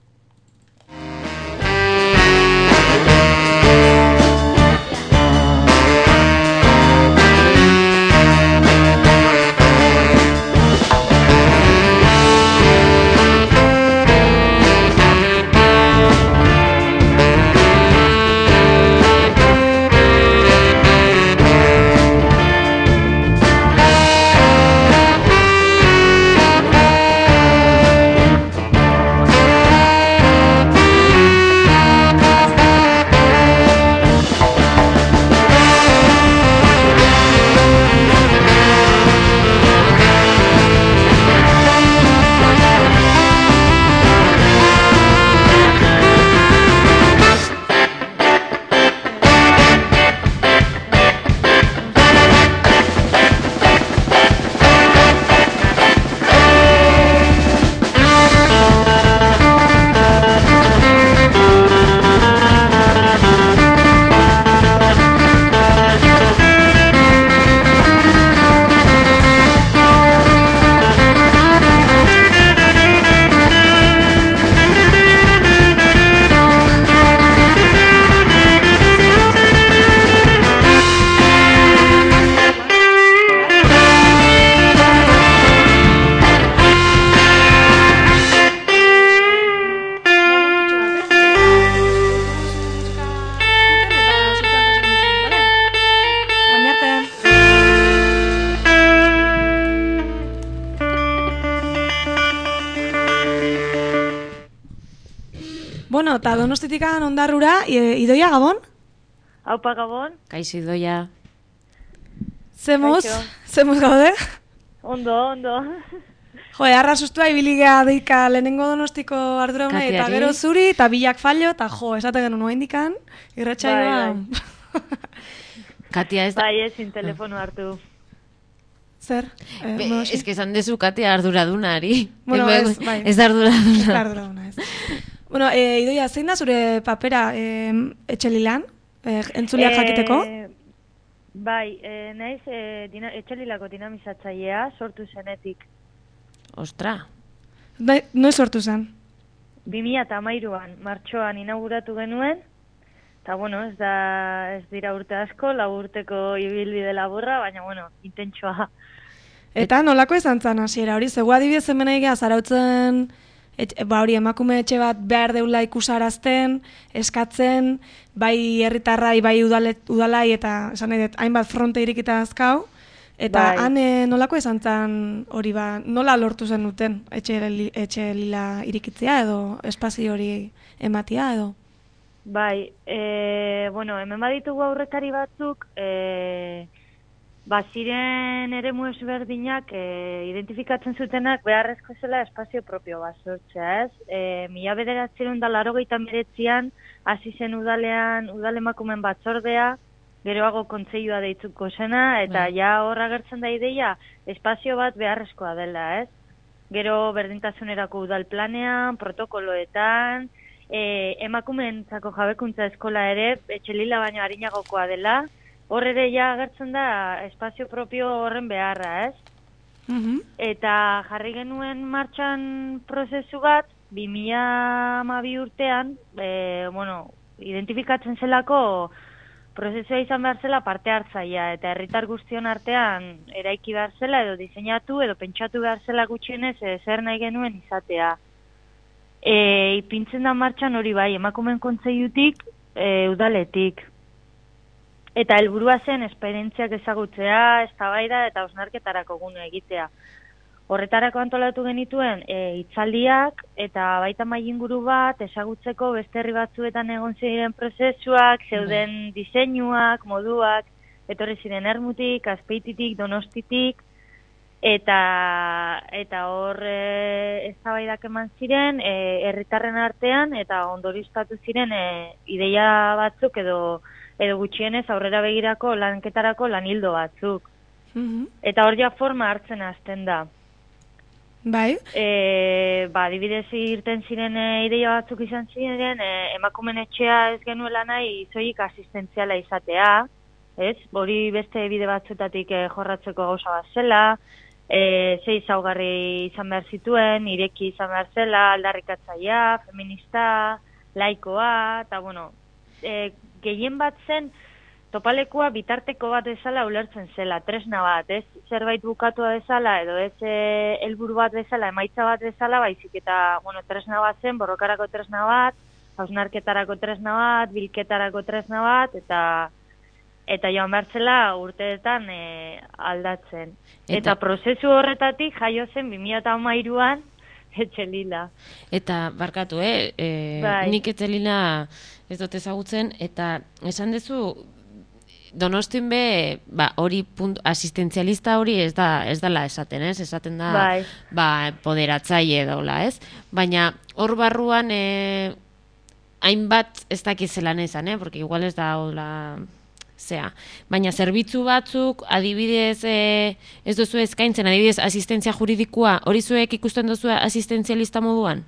Bueno, eta Donostitik Ondarrura, Idoia, Gabon? Aupa, Gabon. Kaixo, Idoia. Zemuz gaude? Ondo. Jo, arrasustua ibiligea deika lehenengo Donostiko arduraduna, eta gero zuri, eta bilak fallo, eta jo, esate genuen noa indikan, irratsaioa. Katia ez da... Bai, ezin telefono hartu. Zer? Ez que esan dezu Katia arduradunari. Bueno, bai. Ez da arduraduna. Ez da arduraduna, ez. Bueno, Idoia, zein da zure papera Etxe Lilan? Entzuleak jakiteko? Bai, naiz Etxe Lilako dinamizatzailea sortu zenetik. Ostra. Noiz sortu zen? 2013an, martxoan inauguratu genuen, eta bueno, ez dira urte asko, 4 urteko ibilbide laburra, baina bueno, intentsoa. Eta nolako izan zen hasiera hori? Zego adibidez hemen egia zarautzen... hori emakume etxe bat behar deula ikusarazten, eskatzen, bai herritarrai, bai udalai, eta esan nahi dut, hainbat fronte irikita azkau, eta han nolako izan zen hori nola lortu zen duten etxe lila irikitzea edo espazio hori ematia edo? Bai, bueno, hemen baditugu aurrekari batzuk, ziren eremu ezberdinak identifikatzen zutenak beharrezko zela espazio propio bat sortzea, ez? 1989an hasi zen udalemakumen batzordea, geroago kontseilua deitzuko zena, eta ja hor agertzen da ideia espazio bat beharrezkoa dela, ez? Gero berdintasunerako udalplanean, protokoloetan, emakumeentzako jabekuntza eskola ere, Etxelila baino arinagokoa dela, hor ere ja agertzen da espazio propio horren beharra, ez? Eta jarri genuen martxan prozesu bat, 2012 urtean, identifikatzen zelako prozesua izan behar zela parte hartzailea, eta herritar guztion artean eraiki behar zela, edo diseinatu, edo pentsatu behar zela gutxienez zer nahi genuen izatea. Ipintzen da martxan hori bai, emakumeen kontseilutik, udaletik. Eta helburua zen esperientziak ezagutzea, eztabaida eta hausnarketarako gune egitea. Horretarako antolatu genituen hitzaldiak eta baita mailinguru bat ezagutzeko beste herri batzuetan egon ziren prozesuak, zeuden diseinuak, moduak, etorri ziren Ermutik, Azpeititik, Donostitik, eta hor eztabaidak eman ziren herritarren artean eta ondorioztatu ziren ideia batzuk edo gutxienez aurrera begirako lanketarako lanildo batzuk. Eta hor ja forma hartzen hasten da. Bai? Adibidez irten ziren ideia batzuk izan ziren, emakumeen etxea ez genuela nahi soilik asistentziala izatea, ez? Hori beste bide batzutatik jorratzeko gauza bat zela, zei ezaugarri izan behar zituen, ireki izan behar zela, aldarrikatzailea, feminista, laikoa, eta gehien bat zen topalekua bitarteko bat bezala ulertzen zela, tresna bat, ez zerbait bukatua bezala, edo ez helburu bat bezala, emaitza bat bezala, baizik eta, tresna bat zen, borrokarako tresna bat, hausnarketarako tresna bat, bilketarako tresna bat, eta joan behar zela urteetan aldatzen. Eta prozesu horretatik jaio zen 2013an Etxelila. Eta, barkatu, nik Etxelila ez dut ezagutzen, eta esan dezu, Donostin be, hori asistentzialista hori ez dela esaten, ez? Esaten da, poderatzaile dola, ez? Baina hor barruan hainbat ez dakizelan esan, porque igual ez da hola zea. Baina zerbitzu batzuk, adibidez, ez duzu eskaintzen, adibidez, asistentzia juridikoa, hori zuek ikusten duzu asistentzialista moduan?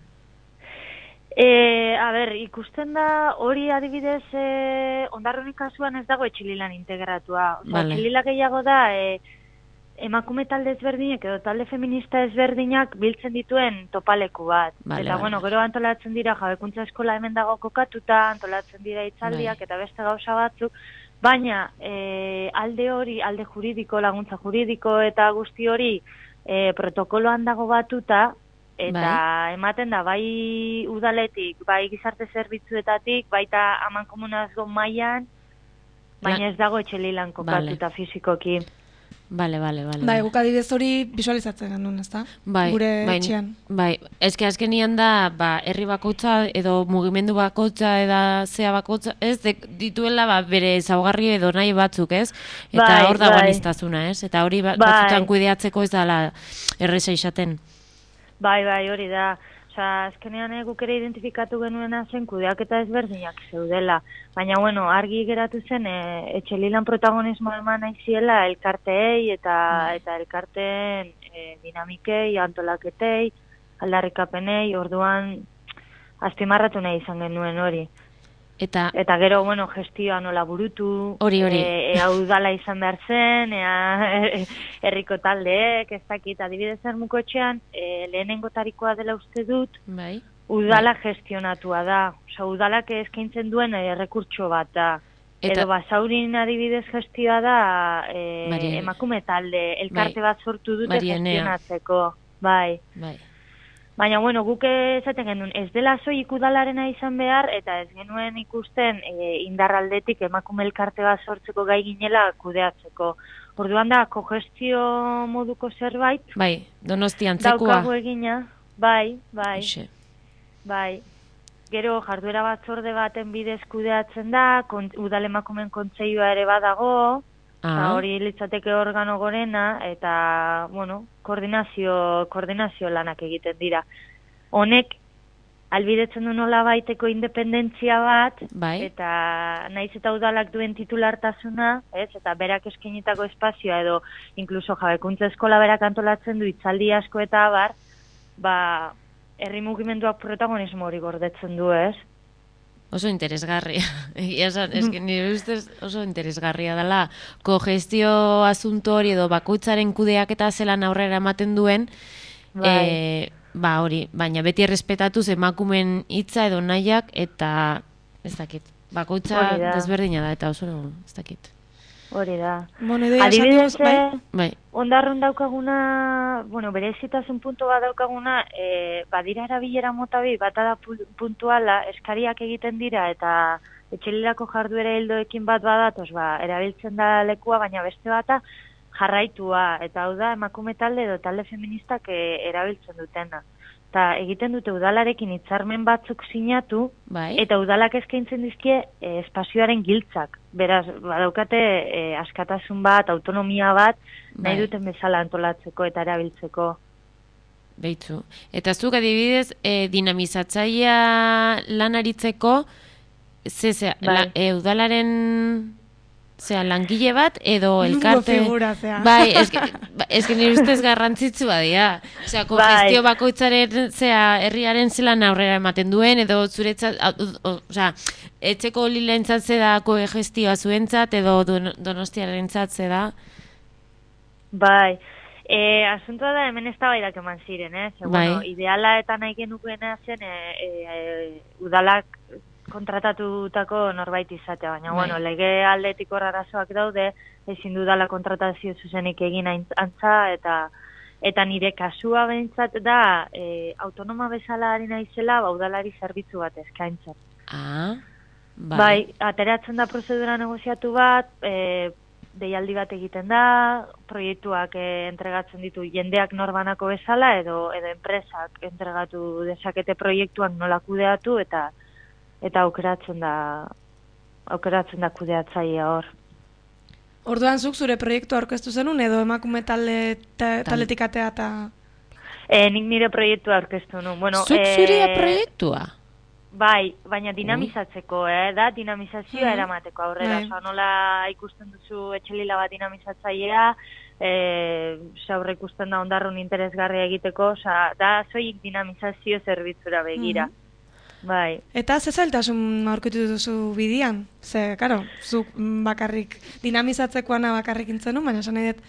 Ikusten da hori adibidez Ondarrobi kasuan ez dago Etxelilan integratua. Etxelila gehiago da emakume talde ezberdinek edo talde feminista ezberdinak biltzen dituen topaleku bat. Eta gero antolatzen dira jabekuntza eskola hemen dago kokatuta, antolatzen dira hitzaldiak eta beste gauza batzuk, baina alde hori, alde juridiko, laguntza juridiko eta guzti hori protokoloan dago batuta, eta ematen da, bai udaletik, bai gizarte zerbitzuetatik, baita amankomunazgo mailan, baina ez dago Etxelilan kokatuta fizikoki. Bale. Guk adibidez hori visualizatzen genuen, ez da? Gure etxean. Eske azkenian da, herri bakotza edo mugimendu bakotza edo zea bakotza, ez, dituela bere ezaugarri edo nahi batzuk, ez? Eta hor dago aniztasuna, ez? Eta hori batzutan kudeatzeko ez dala erreza izaten. Bai, hori da. Azkenean guk ere identifikatu genuena zen kudeaketa ezberdinak zeudela. Baina, argi geratu zen Etxelilan protagonismo eman nahi ziela elkarteei eta elkarteen dinamikei, antolaketei, aldarrikapenei, orduan azpimarratu nahi izan genuen hori. Eta gero, gestioa nola burutu, ea udala izan behar zen, ea herriko taldeek, ez dakit, adibidez Ermuko etxean, lehenengo tarikoa dela uste dut, udala gestionatua da. Udalak eskaintzen duen errekurtso bat da. Edo Basaurin adibidez gestioa da emakume talde, elkarte bat sortu dute gestionatzeko. Baina, guk esaten genuen, ez dela soilik udalarena izan behar, eta ez genuen ikusten indarraldetik emakume elkarte bat sortzeko gai ginela kudeatzeko. Orduan da, kogestio moduko zerbait. Donostian tzekoa. Daukago egina, bai. Gero, jarduera batzorde baten bidez kudeatzen da, udal emakumeen kontseilua ere badago, hori litzateke organo gorena, eta, koordinazio lanak egiten dira. Honek, albidetzen du nola baiteko independentzia bat, eta naiz eta udalak duen titulartasuna, eta berak eskainitako espazioa, edo inkluso jabekuntza eskola berak antolatzen du hitzaldi asko eta herri mugimenduak protagonismo hori gordetzen du, ez? Oso interesgarria. Eske nire ustez oso interesgarria dela kogestio asunto hori edo bakoitzaren kudeaketa zelan aurrera ematen duen, hori, baina beti errespetatuz emakumen hitza edo nahiak eta ez dakit. Bakoitza desberdina da eta oso ez dakit. Hori da. Adibidez, ondarrun daukaguna, berezitasun puntu bat daukaguna, badira erabilera mota bi, bata da puntuala, eskariak egiten dira, eta etxelilako jarduera hildoekin bat badatoz, erabiltzen da lekua, baina beste bata jarraitua, eta hau da emakume talde edo talde feministak erabiltzen dutena. Eta egiten dute udalarekin hitzarmen batzuk sinatu, eta udalak eskaintzen dizkie espazioaren giltzak. Beraz, badaukate askatasun bat, autonomia bat, nahi duten bezala antolatzeko eta erabiltzeko. Beitzu. Eta zuk adibidez, dinamizatzailea lan aritzeko, udalaren langile bat edo elkarte... Bai, eske nire ustez garrantzitsua dira. Osea, kogestio bakoitzaren herriaren zelan aurrera ematen duen, edo zuretzat, etxeko lilentzat da kogestioa zuentzat, edo donostiarentzat da. Bai, asuntoa da hemen eztabaidak eman ziren, ideala eta nahi genukeena zen udalak kontratatutako norbait izatea, baina, lege aldetik horrarazoak daude, ezin dudala kontratazio zuzenik egin antza, eta nire kasua behintzat da, autonoma bezala ari naizela, udalari zerbitzu bat eskaintzen. Bai, ateratzen da prozedura negoziatu bat, deialdi bat egiten da, proiektuak entregatzen ditu jendeak norbanako bezala, edo enpresak entregatu dezakete proiektuak nola kudeatu, eta aukeratzen da kudeatzailea hor. Orduan zuk zure proiektua aurkeztu zenun edo emakume taldetik atea eta... Nik nire proiektua aurkeztu nun. Zuk zurea proiektua? Bai, baina dinamizatzeko, da dinamizazioa eramateko aurrera. Nola ikusten duzu etxelila bat dinamizatzailea, aurre ikusten da ondarrun interesgarria egiteko, da zoik dinamizazio zerbitzura begira. Bai. Eta ze zailtasun aurkitu duzu bidian? Ze, karo, zuk bakarrik dinamizatzekoana bakarrik intzenu, baina esan nahi dut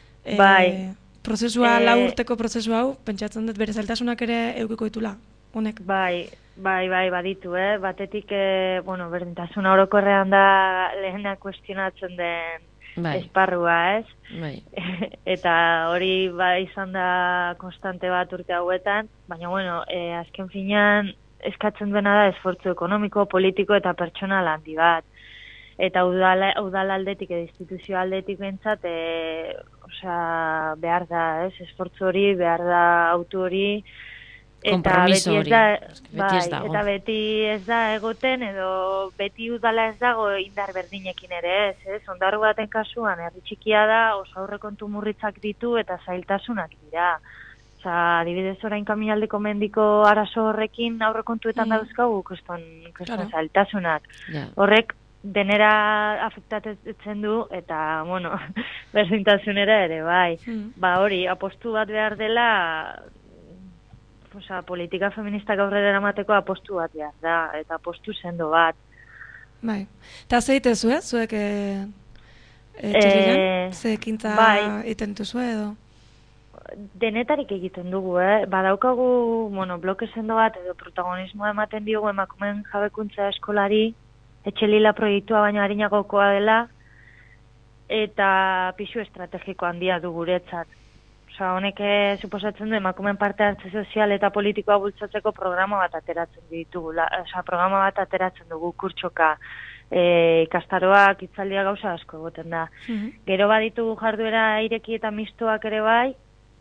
prozesua, lau urteko prozesu hau, pentsatzen dut bere zailtasunak ere eukiko ditula, honek. Bai, baditu, batetik, berdintasuna orokorrean da lehena kuestionatzen den esparrua, ez? Eta hori izan da konstante bat urte hauetan, baina, azken finean, eskatzen duena da esfortzu ekonomiko, politiko eta pertsonal handi bat. Eta udal aldetik edo instituzio aldetik bentsat, behar da, esfortzu hori, behar da autu hori, kompromiso hori. Eta beti ez da egoten, edo beti udala ez dago indar berdinekin ere ez, ondarru baten kasuan, herri txikia da, oso aurrekontu murritzak ditu eta zailtasunak dira. Adibidez orain Kaminaldeko mendiko arazo horrekin aurrekontuetan dauzkagu kuston zailtasunak. Horrek denera afektatzen du eta, berdintasunera ere, bai. Hori, apostu bat behar dela, politika feministak aurrera eramateko apostu bat behar da, eta apostu sendo bat. Bai. Eta zeitezu, zuek etxerigan? Ze ekintza iten duzu edo? Denetarik egiten dugu, badaukagu, bloke sendo bat edo protagonismoa ematen diogu emakumeen jabekuntza eskolari, etxelila proiektua baina harinagokoa dela, eta pisu estrategiko handia du guretzat. Honek suposatzen du emakumeen parte hartze sozial eta politikoa bultzatzeko programa bat ateratzen ditugu, programa bat ateratzen dugu kurtsoka, ikastaroak, hitzaldia gauza asko egoten da. Gero baditugu jarduera ireki eta mistoak ere bai,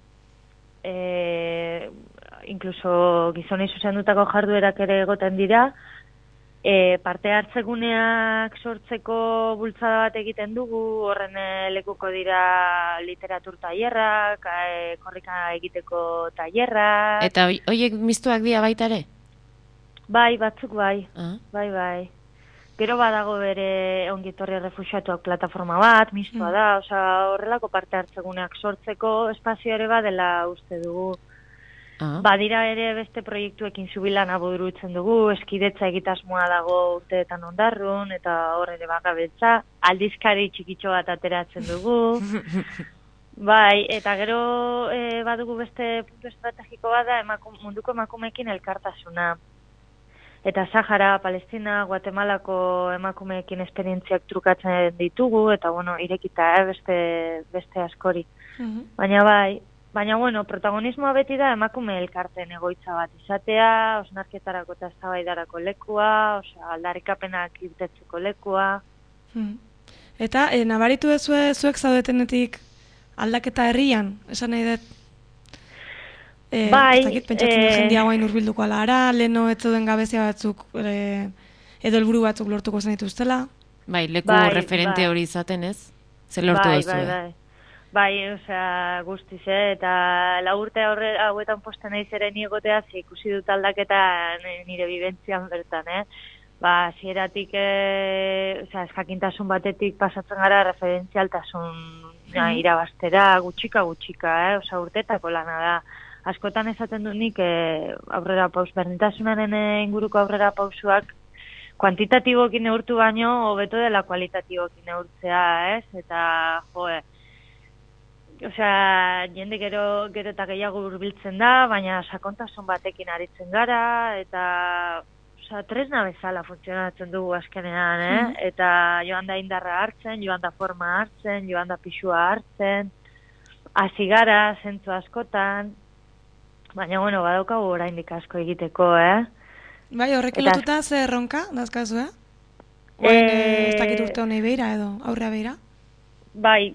inkluso gizonei zuzendutako jarduerak ere egoten dira, parte hartzeguneak sortzeko bultzada bat egiten dugu, horren lekuko dira literatur tailerrak, korrika egiteko tailerrak. Eta horiek mistoak dira baita ere? Bai, batzuk bai. Bai. Gero badago bere ongitorri refuxiatuak plataforma bat, mistoa da, horrelako parte hartzeguneak sortzeko espazio ere badela uste dugu. Badira ere beste proiektuekin zubilana burutzen dugu, eskidetza egitasmoa dago urteetan ondarrun, eta hor ere bagabetza, aldizkari txikitxo bat ateratzen dugu. Bai, eta gero badugu beste puntu estrategiko bat da munduko emakumeekin elkartasuna. Eta Sahara, Palestina, Guatemalako emakumeekin esperientziak trukatzen ditugu, eta bueno, irekita beste askori. Baina bueno, protagonismoa beti da emakume elkarten egoitza bat izatea, osnarketarako eta eztabaidarako lekua, aldarrikapenak irtetzeko lekua. Eta nabaritu duzue zuek zaudetenetik aldaketa herrian, esan nahi dut? Bai. Pentsatzen dut jendia guain urbilduko alara, leheno ez zeuden gabezia batzuk, edo helburu batzuk lortuko zen dituztela? Bai, leku referente hori izaten ez? Zer lortu duzue? Bai, guztiz, eta 4 urte hauetan posten nahi zeren egotea, ikusi dut aldaketa nire bibentzian bertan, hasieratik, eskakintasun batetik pasatzen gara referentzialtasun irabastera, gutxika, urtetako lana da. Askotan esaten du nik aurrera paus, berdintasunaren inguruko aurrera pausuak kuantitatibokin neurtu baino, hobeto dela kualitatibokin neurtzea, ez? Eta, jende gero eta gehiago hurbiltzen da, baina sakontasun batekin aritzen gara, eta tresna bezala funtzionatzen dugu azkenean, eta joan da indarra hartzen, joan da forma hartzen, joan da pixua hartzen, hasi gara, zentzu askotan, baina, badaukagu oraindik asko egiteko, Bai, horrekin lotuta ze erronka, dazkazu, ez dakit urte honei behira edo, aurrea behira? Bai,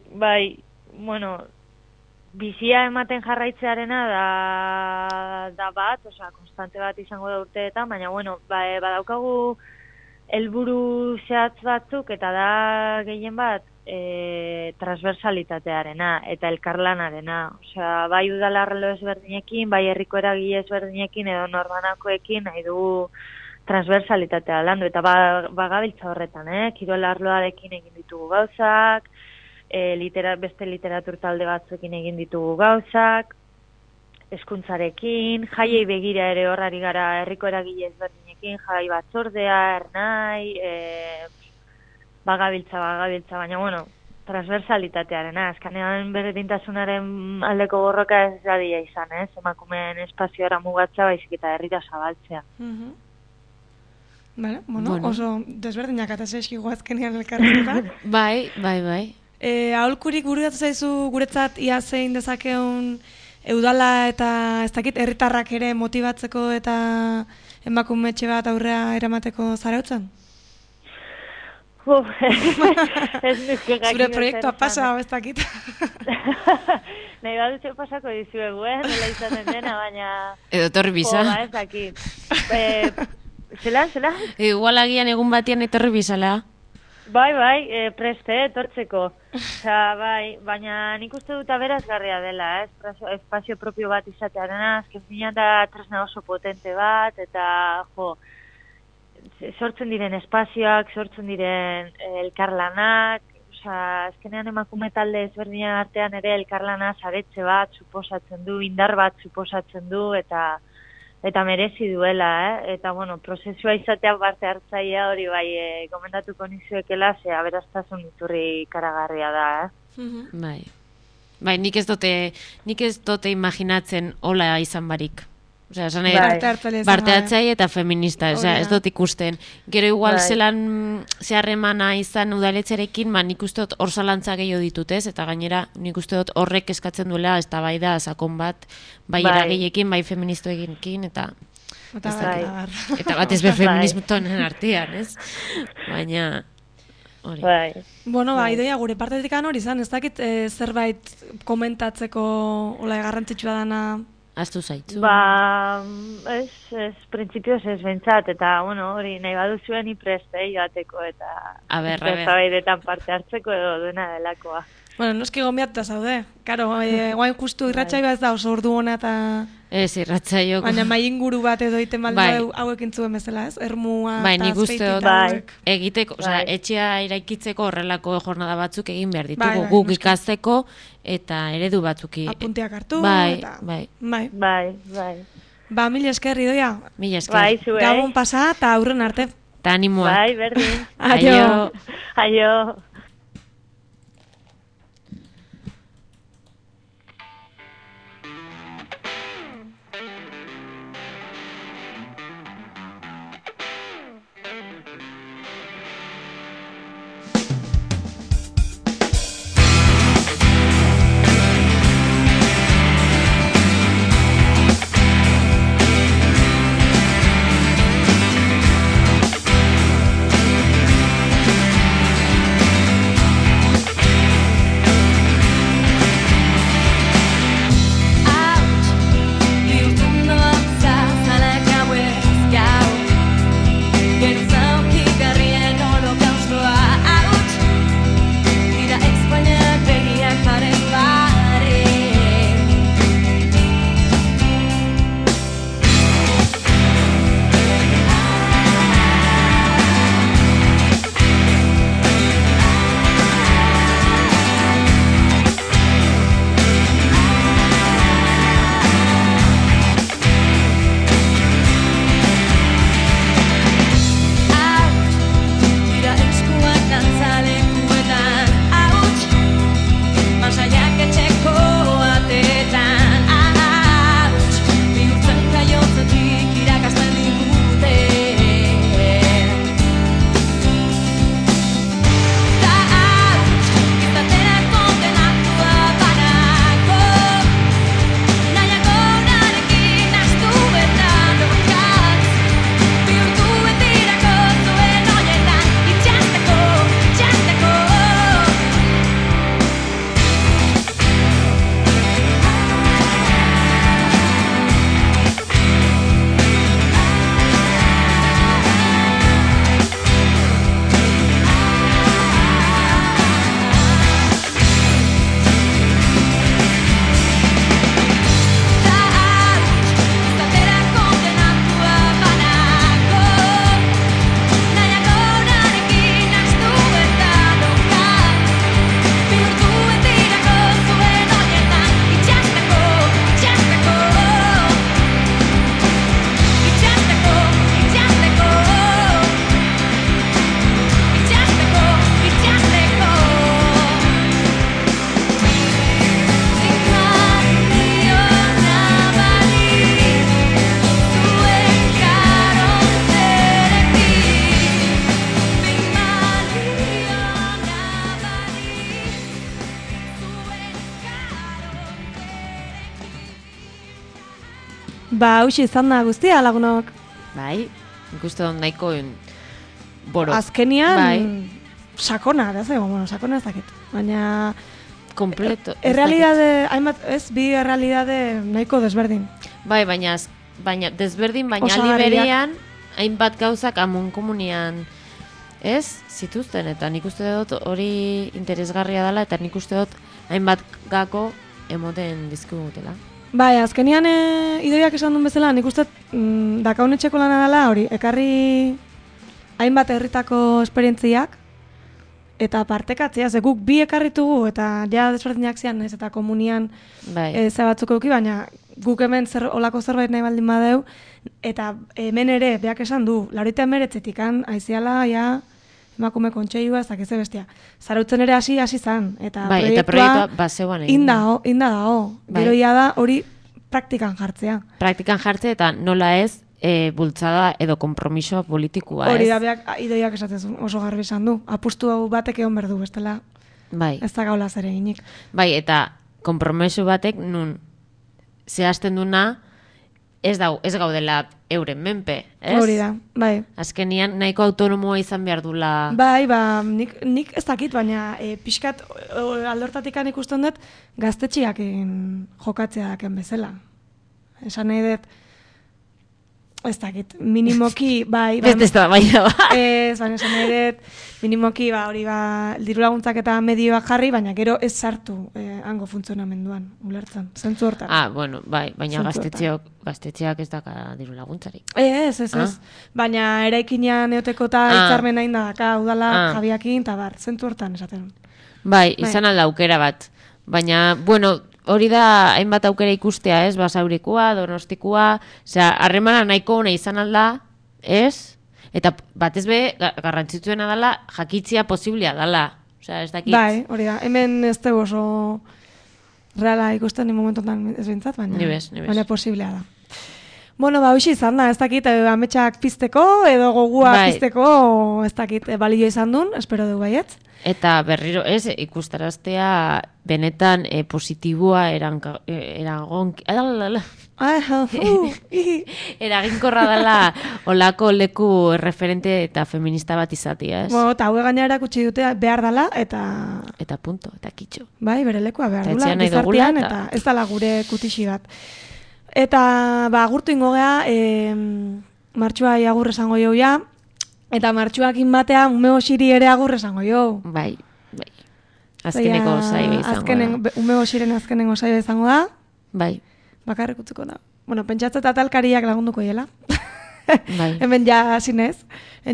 bizia ematen jarraitzearena da bat, konstante bat izango da urteetan, baina, badaukagu helburu zehatz batzuk, eta da gehien bat transversalitatearena eta elkarlanarena. Bai udalarrelo ezberdinekin, bai herriko eragile ezberdinekin, edo norbanakoekin nahi dugu transversalitatea landu, eta bagabiltza horretan, kirol arloarekin egin ditugu gauzak, beste literatur talde batzuekin egin ditugu gauzak, hezkuntzarekin, jaiei begira ere horrari gara herriko eragile ezberdinekin, jai batzordea, ernai, bagabiltza, baina, transversalitatearena, azkanean berdintasunaren aldeko borroka ez dadia izan, emakumeen espazioara mugatza, baizik eta herrira zabaltzea. Oso desberdinak eta zeskigu azkenean elkarreta. Bai. Aholkurik bururatu zaizu guretzat ia zein dezakeun udala eta ez dakit herritarrak ere motibatzeko eta emakumetxe bat aurrea eramateko zarautzen? Zure proiektua pasa, ez dakit. Nahi badutxo pasako dizuegu, nola izaten dena, baina... Edo torri bisa. Ez dakit. Zela? Igual agian egun batian etorri bizala. Bai, preste, etortzeko. Baina nik uste dut aberazgarria dela, espazio propio bat izatearena, azken finean da tresna oso potente bat, eta, sortzen diren espazioak, sortzen diren elkarlanak, azkenean emakume talde ezberdinen artean ere elkarlana saretze bat suposatzen du, indar bat suposatzen du, eta merezi duela, eta, prozesua izatea parte hartzailea hori bai, gomendatuko nizuekela, ze aberaztasun iturri ikaragarria da, Bai, nik ez dute imaginatzen hola izan barik. Parte hartzaile eta feminista, ez dut ikusten. Gero igual zelan zeharremana izan udaletzerekin, nik uste dut hor zalantza gehiago ditutez, eta gainera nik uste dut horrek eskatzen duela, ez da bai da, sakon bat, bai eragilekin, bai feministoekin, eta bat ez be feminismotonen artean, ez? Baina... Idoia, gure partetik hori izan, ez dakit zerbait komentatzeko garrantzitsua dana... Aztu zaitzu. Printzipioz ez bentsat, eta, hori nahi baduzuen ipreste joateko, eta a ber. Zabaidetan parte hartzeko edo duena delakoa. Bueno, noski gonbiatuta zaude. Karo, guain justu irratsaioa ez da oso ordu ona eta... Ez, irratsaio. Baina mai inguru bat edo iten baldu hauek entzuen bezala, ez? Ermua eta azpeitita hauek. Egiteko, osea, etxea iraikitzeko horrelako jornada batzuk egin behar ditugu, guk ikasteko eta eredu batzuki. Apunteak hartu. Bai. Ba, mila esker, Idoia. Mila esker. Bai, zuei. Gabon pasa eta aurren arte. Ta animoa. Bai, berdin. Aio. Aio. Ba, hausi izan da guztia, lagunok. Bai, ikuste dut nahiko boro. Azkenian, sakona, da ze, bueno, sakona ez dakit. Baina... Kompleto. Errealidade, hainbat, ez, bi errealidade nahiko desberdin. Bai, baina desberdin, baina aliberian, hainbat gauzak amun komunian, ez, zituzten, eta nik uste dut hori interesgarria dela, eta nik uste dut hainbat gako emoten dizkigutela. Bai, azkenian Idoiak esan duen bezala, nik uste dakaunetxeko lana dela hori, ekarri hainbat herritako esperientziak, eta partekatzea, ze guk bi ekarritugu, eta ja desberdinak zian, ez, eta komunian ze batzuk euki, baina guk hemen olako zerbait nahi baldin badeu, eta hemen ere, beak esan du, 89-etik aiziala, ja, emakume kontseilua, ez dakize bestia. Zarautzen ere hasi zan, eta proiektua baseuan egin. Inda dao, geroia da hori praktikan jartzea. Praktikan jartzea, eta nola ez, bultzada edo konpromiso politikoa, ez? Hori da, beak Idoiak esatzen oso garbi esan du. Apustu hau batek egon berdu, bestela ez da gaula zer eginik. Bai, eta konpromiso batek nun zehazten duna ez gaudela euren menpe, ez? Hori da, bai. Azkenian nahiko autonomoa izan behar dula. Bai, nik ez dakit, baina pixkat aldortatikan ikusten dut gaztetxiak jokatzea daken bezala. Esan nahi dut, ez dakit, minimoki, bai... Beste ez da, bai da. Ez, baina esan nahi dut, minimoki, hori diru laguntzak eta medioak jarri, baina gero ez sartu hango funtzionamenduan, ulertzen, zentzu hortan. Bueno, bai, baina gaztetxeak ez daka diru laguntzarik. Ez. Baina eraikinean eoteko eta hitzarmen hain daka, udala jabiakin, eta bar, zentzu hortan esaten. Bai, izan alda aukera bat. Baina, bueno, hori da hainbat aukera ikustea, ez? Basaurikoa, Donostikoa, harremana nahiko ona izan alda, ez? Eta batez be, garrantzitsuena dela, jakitzia posiblea dela. Ez dakit. Bai, hori da. Hemen ez dugu oso reala ikusten ni momentotan ez bintzat, baina posiblea da. Bueno, hoxe izan da, ez dakit, ametsak pizteko, edo gogua pizteko, ez dakit, balio izan duen, espero dugu baietz. Eta berriro, ez, ikustaraztea benetan positiboa eraginkorra dela olako leku referente eta feminista bat izatea, ez? Eta hau gaina erakutsi dute behar dela, eta... Eta punto, eta kitxo. Bai, bere lekua behar dula, gizartean, eta ez dela gure kutixi bat. Eta, agurtu ingo gea, martxua agur esango jau ja, eta martxuakin batea ume osiri ere agur esango jau. Bai. Azkeneko saio izango da. Ume osiren azkenengo saio izango da. Bai. Bakarrik utzuko da. Bueno, pentsatze eta talkariak lagunduko hiela. Bai. Hemen ja zinez,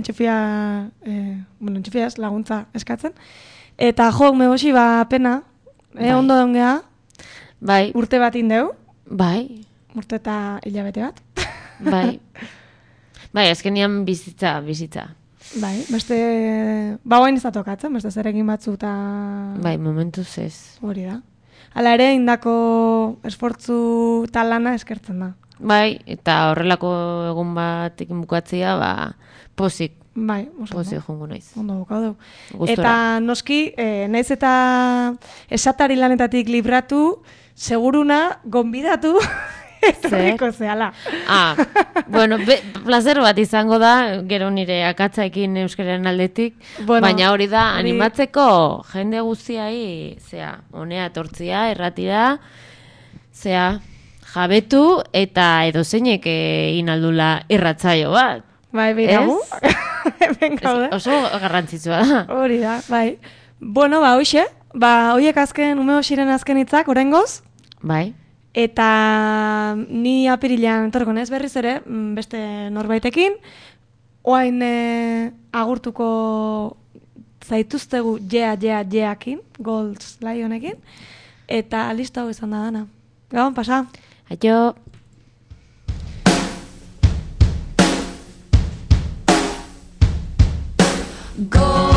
entxufiaz laguntza eskatzen. Eta jo, ume osi pena, ondo dongea. Bai. Urte bat indeu. Bai. Urte eta hilabete bat. Bai. Bai, azkenian bizitza. Bai, beste... Bagoen ez da tokatzen, beste zerekin batzu eta... Bai, momentuz ez. Hori da. Hala ere, indako esfortzu eta lana eskertzen da. Bai, eta horrelako egun batekin bukatzea, pozik. Bai, pozik jongo naiz. Ondo bukau du. Eta noski, naiz eta esatari lanetatik libratu, seguruna, gonbidatu... Etorriko zehala. Bueno, placer bat izango da, gero nire akatzaekin euskaren aldetik, baina hori da, animatzeko jende guztiai, honea etortzia, erratira, jabetu eta edozeinek inaldula irratzaio bat. Bai, beiragu. Oso garrantzitsua da. Hori da, bai. Bueno, hoxe, hoiek azken, ume osiren azken hitzak, oraingoz? Bai. Eta ni apirilean etorko nez berriz ere, beste norbaitekin, oain agurtuko zaituztegu jeakin, Golds Lionekin, eta listo hau izan da dana. Gabon, pasa. Aio. Go!